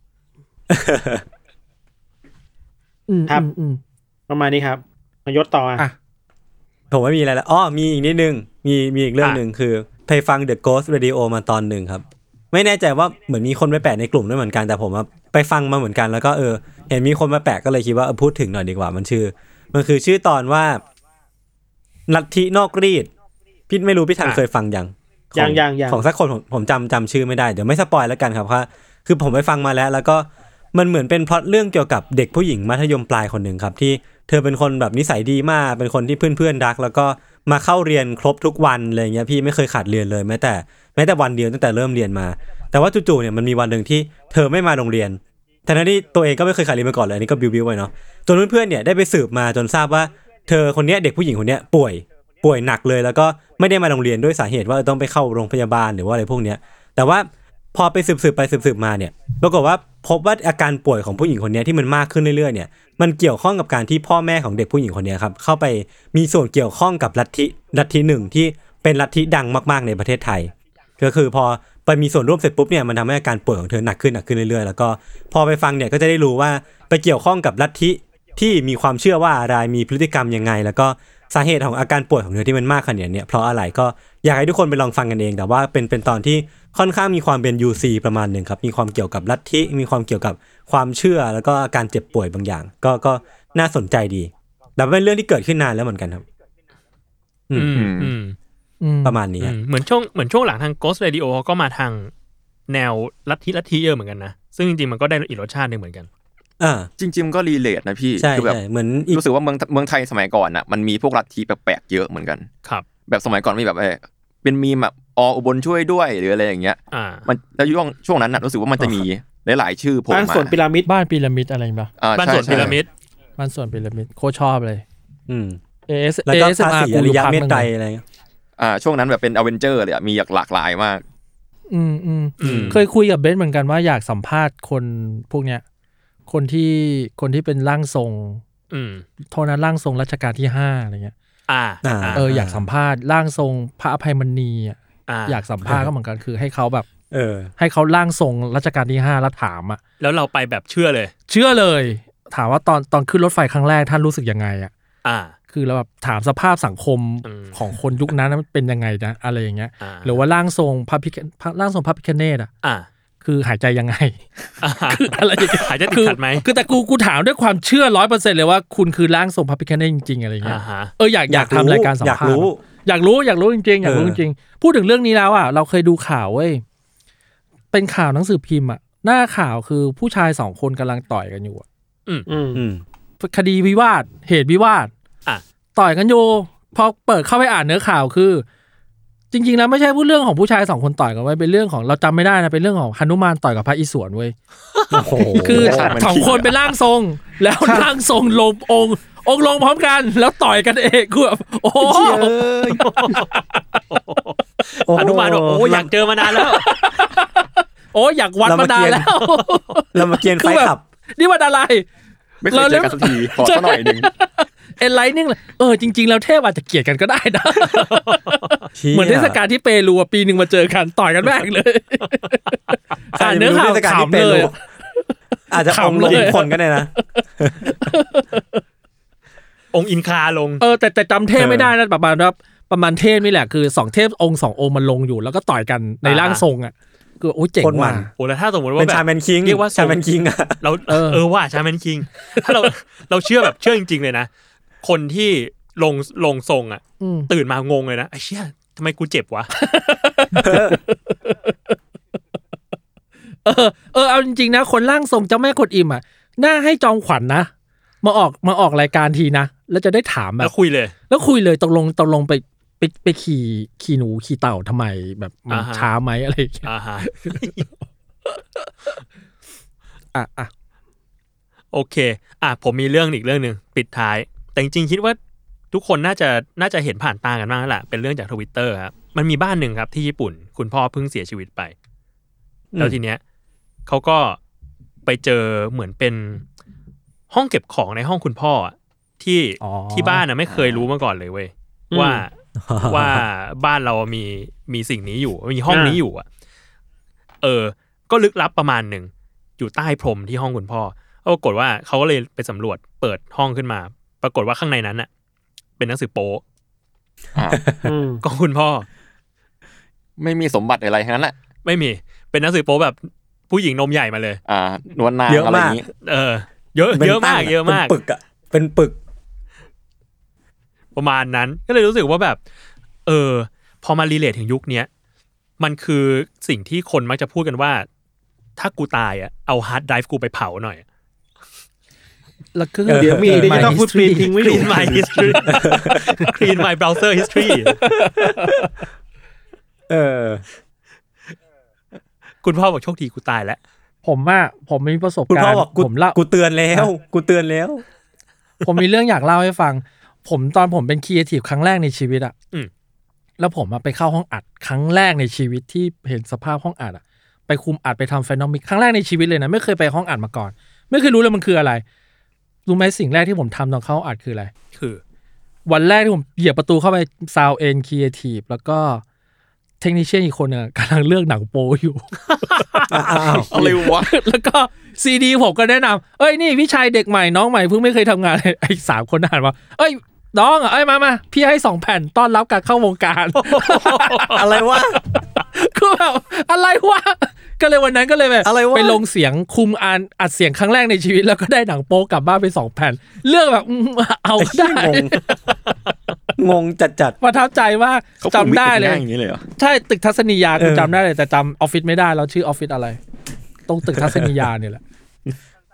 ครับประมาณนี้ครับมายศต่ออ่ะ
ผมไม่มีอะไรแล้วอ๋อมีอีกนิดนึงมีมีอีกเรื่องนึงคือไปฟัง The Ghost Radio มาตอนนึงครับไม่แน่ใจว่าเหมือนมีคนไปแปะในกลุ่มด้วยเหมือนกันแต่ผมไปฟังมาเหมือนกันแล้วก็เออเห็นมีคนมาแปะก็เลยคิดว่าเออพูดถึงหน่อยดีกว่ามันชื่อมันคือชื่อตอนว่าลัทธินอกรีดพี่ไม่รู้พี่ทันเคยฟังยัง
ยังยังยัง
ของสักคนผมผมจำจำชื่อไม่ได้เดี๋ยวไม่สปอยแล้วกันครับว่าคือผมไปฟังมาแล้วแล้วก็มันเหมือนเป็นพล็อตเรื่องเกี่ยวกับเด็กผู้หญิงมัธยมปลายคนหนึ่งครับที่เธอเป็นคนแบบนิสัยดีมากเป็นคนที่เพื่อนๆรักแล้วก็มาเข้าเรียนครบทุกวันอะไรเงี้ยพี่ไม่เคยขาดเรียนเลยแม้แต่แม้แต่วันเดียวตั้งแต่เริ่มเรียนมาแต่ว่าจู่ๆเนี่ยมันมีวันนึงที่เธอไม่มาโรงเรียนทั้งที่ตัวเองก็ไม่เคยขาดเรียนมาก่อนเลยอันนี้ก็บิวๆไว้เนาะจนเพื่อนๆเนี่ยได้ไปสืบมาจนทราบว่าเธอคนนี้เด็กผู้หญิงคนนี้ป่วยป่วยหนักเลยแล้วก็ไม่ได้มาโรงเรียนด้วยสาเหตุว่าต้องไปเข้าโรงพยาบาลหรือว่าอะไรพวกเนี้ยแต่ว่าพอไปสืบๆไปสืบๆมาเนี่ยปรากฏว่าพบว่าอาการป่วยของผู้หญิงคนนี้ที่มันมากขึ้นเรื่อยๆเนี่ยมันเกี่ยวข้องกับการที่พ่อแม่ของเด็กผู้หญิงคนนี้ครับเข้าไปมีส่วนเกี่ยวข้องกับลัทธิลัทธิหนึ่งที่เป็นลัทธิดังมากๆในประเทศไทยก็คือพอไปมีส่วนร่วมเสร็จปุ๊บเนี่ยมันทำให้อาการป่วยของเธอหนักขึ้นหนักขึ้นเรื่อยๆแล้วก็พอไปฟังเนี่ยก็จะได้รู้ว่าไปเกี่ยวข้องกับลัทธิที่มีความเชื่อว่าอะไรมีพฤติกรรมยังไงแล้วก็สาเหตุของอาการป่วยของเธอที่มันมากขนาดนี้เพราะอะไรก็อยากให้ทุกคนไปลองฟังกันเองแต่ว่าเป็นเป็นตอนที่ค่อนข้างมีความเป็น ยู ซี ประมาณนึงครับมีความเกี่ยวกับลัทธิมีความเกี่ยวกับความเชื่อแล้วก็อาการเจ็บป่วยบางอย่างก็ก็น่าสนใจดีแต่เป็นเรื่องที่เกิดขึ้นนานแล้วเหมือนกันครับอืมอืมประมาณนี้
เหมือนช่วงเหมือนช่วงหลังทาง Ghost Radio ก็มาทางแนวลัทธิลัทธิเยอะเหมือนกันนะซึ่งจริงๆมันก็ได้อีกรสชาตินึงเหมือนกัน
อ่า
จริงๆก็รีเลทนะพี่คือแบบ
เหมือน
รู้สึกว่าเมืองเมืองไทยสมัยก่อนน่ะมันมีพวกลัทธิแปลกๆเยอะเหมือนกัน
ครับ
แบบสมัยก่อนมีแบบเออเป็นมีมแบบออุบลช่วยด้วยหรืออะไรอย่างเงี้ยมันแล้วช่วงช่วงนั้นน่ะรู้สึกว่ามันจะมีหลายๆชื่อโผล่มา
บ้านสวนพีระมิด
บ้านพีระมิดอะไรป่ะ
บ้านสวนพีระมิด
บ้านสวนพีระมิดโคตรชอบเลย
อืม
เอส
แล้วก็ภาษีอริยเมตไตรอะไร
อ่าช่วงนั้นแบบเป็นอเวนเจอร์เลยอ่ะมีหลากหลายมาก
อืมอืมเคยคุยกับเบนซ์เหมือนกันว่าอยากสัมภาษณ์คนพวกเนี้ยคนที่คนที่เป็นร่างทรง
อืม
โทนั้นร่างทรงรัชกาลที่ห้าอะไรเงี้ย
อ่า
เอออยากสัมภาษณ์ร่างทรงพระอภัยมณีอ่ะอยากสัมภาษณ์ก็เหมือนกันคือให้เขาแบบ
เออ
ให้เขาร่างทรงรัชกาลที่ห้าแล้วถามอ่ะ
แล้วเราไปแบบเชื่อเลย
เชื่อเลยถามว่าตอนตอนขึ้นรถไฟครั้งแรกท่านรู้สึกยังไงอ่ะ
อ่า
คือเราแบบถามสภาพสังคมของคนยุคนั้นมันเป็นยังไงนะอะไรอย่างเงี้ยหรือว่าร่างทรงพระพิฆร่างทรงพระพิฆเนศอ่ะคือหายใจยังไงคืออะไรอย่างเงี้ย
หายใจติดขัดไหม
คือแต่กูกูถามด้วยความเชื่อร้อยเปอร์เซ็นต์เลยว่าคุณคือร่างทรงพระพิฆเนศจริงๆอะไรเงี้ยเอออยากอยากทำรายการสัมภาษณ์อยากรู้อยากรู้จริงๆอยากรู้จริงๆพูดถึงเรื่องนี้แล้วอ่ะเราเคยดูข่าวเว้ยเป็นข่าวหนังสือพิมพ์อ่ะหน้าข่าวคือผู้ชายสองคนกำลังต่อยกันอยู่อ่ะ
อืม
อืม
คดีวิวาทเหตุวิวาทต่อยกันอยู่พอเปิดเข้าไปอ่านเนื้อข่าวคือจริงๆแล้วไม่ใช่พูดเรื่องของผู้ชายสองคนต่อยกันไว้เป็นเรื่องของเราจำไม่ได้นะเป็นเรื่องของหนุมานต่อยกับพระอิศวรเว้ยคือสองคนเป็นร่างทรงแล้วร่างทรงลงองค์องค์ลงพร้อมกันแล้วต่อยกันเองคือแบบโอ้
หนุมานบอกโอ้อยากเจอมานานแล้ว
โอ้อยากวัดมานานแล้ว
เรามาเกียนไฟขับ
นี่มันอะไร
ไม่เคยเจอกันสักทีขอสักหน่อยนึง
เอ็นไลนิ่งเลยเออจริงๆแล้วเทพอาจจะเกลียดกันก็ได้นะเหมือนเทศกาลที่เปรูปีนึงมาเจอกันต่อยกันแม่งเลยอ่านเนื้อข่าวขำเลย
อาจจะองค์ลงคนก็ได้นะ
องค์อินคาลง
เออแต่แต่จำเทพไม่ได้นะประมาณว่าประมาณเทพนี่แหละคือสองเทพองค์สององค์มันลงอยู่แล้วก็ต่อยกันในร่างทรงอ่ะคือโอ้เจ๋งว่ะ
โอ้แล้วถ้าสมมติว่า
เป็นชาแมนคิง
เรียกว่า
ชาแมนคิงอ่ะ
เราเออว่าชาแมนคิงถ้าเราเราเชื่อแบบเชื่อจริงๆเลยนะคนที่ลงลงทรงอ่ะตื่นมางงเลยนะไอ้เชี่ยทำไมกูเจ็บวะ
เออเออเอาจริงๆนะคนร่างทรงเจ้าแม่กวนอิมอ่ะน่าให้จอมขวัญ นะมาออกมาออกรายการทีนะแล้วจะได้ถามแบบ
แล้วคุยเลย
แล้วคุยเลยตกลงตกลงไปไปไปขี่ขี่หนูขี่เต่าทำไมแบบมันช้าไหมอะไรอย่างเงี้ย
อ่าฮะ
อ่ะอ่ะ
โอเคอ่ะผมมีเรื่องอีกเรื่องนึงปิดท้ายแต่จริงๆคิดว่าทุกคนน่าจะน่าจะเห็นผ่านตากันบ้างแล้วแหละเป็นเรื่องจาก Twitter ครับมันมีบ้านหนึ่งครับที่ญี่ปุ่นคุณพ่อเพิ่งเสียชีวิตไปแล้วทีเนี้ยเขาก็ไปเจอเหมือนเป็นห้องเก็บของในห้องคุณพ่อที่ที่บ้านน่ะไม่เคยรู้มาก่อนเลยเว้ยว่าว่าบ้านเรามีมีสิ่งนี้อยู่มีห้องนี้อยู่อ่ะเออก็ลึกลับประมาณหนึ่งอยู่ใต้พรมที่ห้องคุณพ่อปรากฏว่าเขาก็เลยไปสำรวจเปิดห้องขึ้นมาปรากฏว่าข้างในนั้นน่ะเป็นหนังสือโป๊ก็คุณพ่อ
ไม่มีสมบัติอะไรทั้งนั้นแหละ
ไม่มีเป็นหนังสือโป๊แบบผู้หญิงนมใหญ่มาเลย
อ่านวลนางอะไรอย่างงี้
เออเยอะเยอะมากเยอะมาก
เป็นปึกอ่ะเป็นปึก
ประมาณนั้นก็เลยรู้สึกว่าแบบเออพอมารีเลทถึงยุคนี้มันคือสิ่งที่คนมักจะพูดกันว่าถ้ากูตายอ่ะเอาฮาร์ดไดรฟ์กูไปเผาหน่อย
แล้วก็
เดี๋ยวมีดิจิตอลฟุตปรินท์ทิ้งไว้อยู่
Clean my history Clean my browser history
เออ
คุณพ่อบอกโชคดีกูตายแล้ว
ผมว่าผมมีประสบการณ์คุณพ่อบอก
ผมเล่ากูเตือนแล้วกูเตือนแล้ว
ผมมีเรื่องอยากเล่าให้ฟังผมตอนผมเป็นครีเอทีฟครั้งแรกในชีวิตอ่ะแล้วผมไปเข้าห้องอัดครั้งแรกในชีวิตที่เห็นสภาพห้องอัดอ่ะไปคุมอัดไปทำไฟนอลมิกครั้งแรกในชีวิตเลยนะไม่เคยไปห้องอัดมาก่อนไม่เคยรู้เลยมันคืออะไรรู้ไหมสิ่งแรกที่ผมทำตอนเข้าอัดคืออะไร
คือ
วันแรกที่ผมเหยียบประตูเข้าไปซาวเอ็นครีเอทีฟแล้วก็เทคนิคเชียนอีกคนนึงกำลังเลือกหนังโป๊อยู่
อะไรวะ
แล้วก็ซีดีผมก็แนะนำเอ้ยนี่พี่ชายเด็กใหม่น้องใหม่เพิ่งไม่เคยทำงานไอ้สามคนนั้นว่าเอ้ยน้องอ่ะเอ้ยมามาพี่ให้สองแผ่นต้อนรับการเข้าวงการ
อะไรวะ
คือแบบอะไรวะก็เลยวันนั้นก็เลยแบบไปลงเสียงคุมอ่านอัดเสียงครั้งแรกในชีวิตแล้วก็ได้หนังโป๊กลับบ้านไปสองแผ่นเลือกแบบเอาได้
งงจัด
ๆประทับใจว่าจำได้เลยใช่ตึกทัศนียากูจำได้เลยแต่จำออฟฟิศไม่ได้แล้วชื่อออฟฟิศอะไรตรงตึกทัศนียาเนี่ยแหละ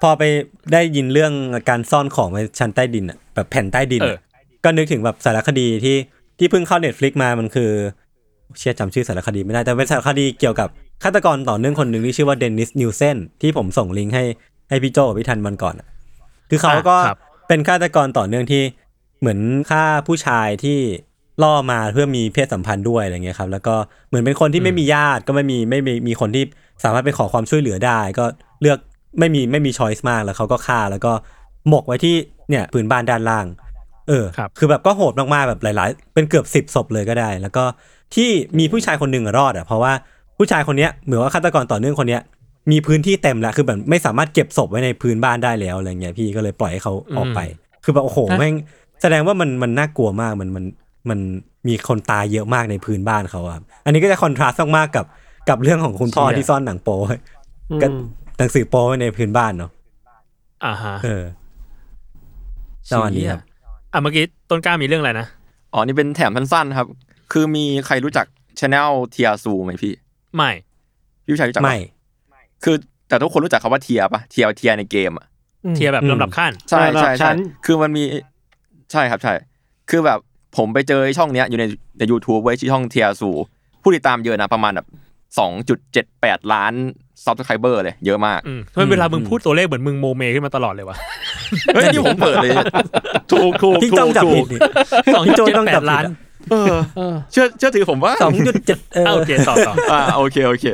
พอไปได้ยินเรื่องการซ่อนของในชั้นใต้ดินอ่ะแบบแผ่นใต้ดินก็นึกถึงแบบสารคดีที่ที่เพิ่งเข้า Netflix มามันคือเชื่อจำชื่อสารคดีไม่ได้แต่เป็นสารคดีเกี่ยวกับฆาตกรต่อเนื่องคนหนึ่งที่ชื่อว่าเดนิสนิวเซนที่ผมส่งลิงก์ให้ให้พี่โจกับพี่ทันวันก่อนคือเขาก็เป็นฆาตกรต่อเนื่องที่เหมือนฆ่าผู้ชายที่ล่อมาเพื่อมีเพศสัมพันธ์ด้วยอะไรเงี้ยครับแล้วก็เหมือนเป็นคนที่ไม่มีญาติก็ไม่มีไม่มีมีคนที่สามารถไปขอความช่วยเหลือได้ก็เลือกไม่มีไม่มีช้อยส์มากแล้วเขาก็ฆ่าแล้วก็หมกไว้ที่เนี่ยพื้นบ้านด้านล่างเออคือแบบก็โหดมากๆแบบหลายๆเป็นเกือบสิบศพเลยก็ได้แล้วก็ที่มีผู้ชายคนหนึ่งรอดอ่ะเพราะว่าผู้ชายคนเนี้ยเหมือนว่าฆาตกรต่อเนื่องคนเนี้ยมีพื้นที่เต็มแล้วคือแบบไม่สามารถเก็บศพไว้ในพื้นบ้านได้แล้วอะไรเงี้ยพี่ก็เลยปล่อยให้เขาออกไปคือแบบโอ้โหแม่งแสดงว่ามันมันน่ากลัวมากมันมันมันมีคนตายเยอะมากในพื้นบ้านเขาอ่ะอันนี้ก็จะคอนทราสต์มากๆกับกับเรื่องของคุณพ่อที่ซ่อนหนังโป๊ก็หนังสือโป๊ไว้ในพื้นบ้านเนาะ
อ่าฮะ
เออตอนนี้ครับ
อ่ะเมื่อกี้ต้นกล้ามีเรื่องอะไรนะ
อ๋อนี่เป็นแถมสั้นๆครับคือมีใครรู้จัก Channel เทียซูไหมพี่
ไม่
พี่ชายรู้จัก
ไม่
คือแต่ทุกคนรู้จักคำว่าเทียป่ะเทียเทียในเกมอ่ะ
เทียแบบลำดับขั้น
ใช่ใช่ใช่คือมันมีใช่ครับใช่คือแบบผมไปเจอช่องเนี้ยอยู่ในใน YouTube ไว้ชื่อช่องเทียซูผู้ติดตามเยอะนะประมาณแบบ สองจุดเจ็ดแปด ล้าน Subscriber เลยเยอะมาก
อืมทำไมเวลามึงพูดตัวเลขเหมือนมึงโมเมขึ้นมาตลอดเลยวะ
เฮ้ยนี่ผมเปิดเลยถูกๆ
ที่ต้องจับผิด
สองจุดเจ็ดแปด ล้าน
เออเชื่อเชื่อถือผมว่า
สองจุดเจ็ด เออ
โอเคต่อๆ
อ่าโอเคโอเค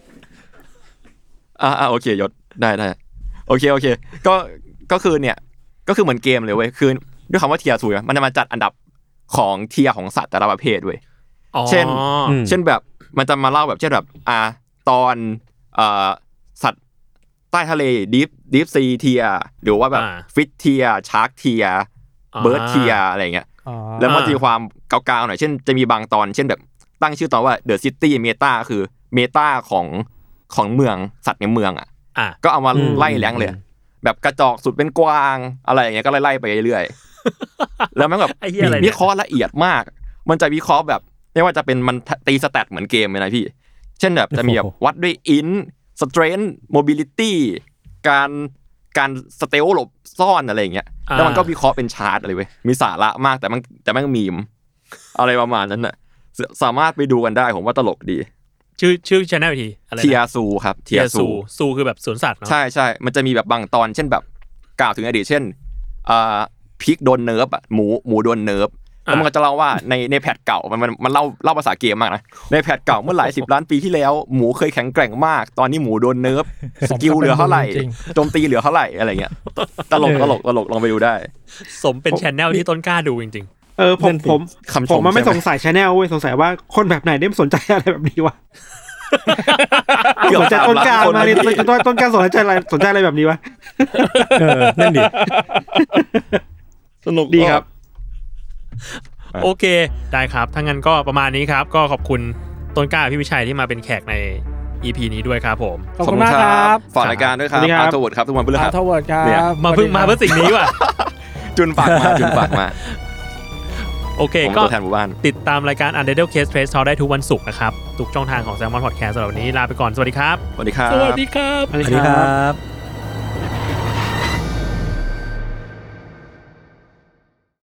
อ่าโอเคยศได้ได้โอเคโอเคก็ก็คือเนี่ยก็คือเหมือนเกมเลยเว้ยคือด้วยคำว่าเทียร์สูงมันจะมาจัดอันดับของเทียร์ของสัตว์แต่ละประเภทเว้ยเช่นเช่นแบบมันจะมาเล่าแบบเช่นแบบอ่าตอนเอ่อสัตว์ใต้ทะเลดีฟดีฟซีเทียร์หรือว่าแบบฟิชเทียร์ชาร์กเทียร์เบิร์ดเทียร์อะไรเงี้ยแล้วมันจะมีความเกาๆหน่อยเช่นจะมีบางตอนเช่นแบบตั้งชื่อตอนว่า The City Meta คือเมตาของของเมืองสัตว์ในเมืองอ่ะก็เอามาไล่แรงเลยแบบกระจอกสุดเป็นกวางอะไรอย่างเงี้ยก็ไล่ๆไปเรื่อยๆแล้วมันแบบวิเคราะห์ละเอียดมากมันจะวิเคราะห์แบบไม่ว่าจะเป็นมันตีสแตทเหมือนเกมเลยนะพี่เช่นแบบจะมีแบบวัดด้วยอินสเตรนท์โมบิลิตี้การการสเตลหลบซ่อนอะไรอย่างเงี้ยแล้วมันก็วิเคราะห์เป็นชาร์ตอะไรเว้ยมีสาระมากแต่มันแต่มันมีมอะไรประมาณนั้นน่ะสามารถไปดูกันได้ผมว่าตลกดี
ชื่อชื่อ channel ทีอะไรนะ
เทียซูครับ
เทียซูซูคือแบบสวนสัตว์เนาะ
ใช่ๆมันจะมีแบบบางตอนเช่นแบบกล่าวถึงอดีตเช่นอ่าพิกโดนเนิร์ฟอ่ะหมูหมูโดนเนิร์ฟแล้วมันก็จะเล่าว่าในในแพทเก่ามันมันมันเล่าเล่าภาษาเกมมากนะในแพทเก่าเมื่อหลายสิบล้านปีที่แล้วหมูเคยแข็งแกร่งมากตอนนี้หมูโดนเนิร์ฟสกิลเหลือเท่าไหร่โจมตีเหลือเท่าไหร่อะไรเงี้ยตลกตลกตลกลองไปดูได้
สมเป็น channel ที่ต้นกล้าดูจริง
ๆเออผมผมผมมันไม่สงสัย channel เว้ยสงสัยว่าคนแบบไหนได้สนใจอะไรแบบนี้วะสนใจต้นกล้ามานี่ต้นต้นกล้าสนใจอะไรสนใจอะไรแบบนี้วะ
เออนั่นดิ
สนุก
ดีครับ
โอเคได้ครับถ้างั้นก็ประมาณนี้ครับก็ขอบคุณต้นกล้าพี่วิชัยที่มาเป็นแขกใน อี พี นี้ด้วยครับผม
ขอบคุณมากครับ
ฝากรายการด้วยครับอาร์ทเวิร์ดครับทุกวันพฤหัส
อาร์ทเวิร์ดครับ
มาเพิ่งมาเพื่อสิ่งนี้ว่ะ
จุนฝากมาจุนฝากมา
โอเคก็ติดตามรายการ Untitled Case Trace Talk ได้ทุกวันศุกร์นะครับทุกช่องทางของ Salmon Podcast สำหรับวันนี้ลาไปก่อนสวัสดีครับ
สวัสดีครับ
สวัสดีครับ
สวัสดีครับ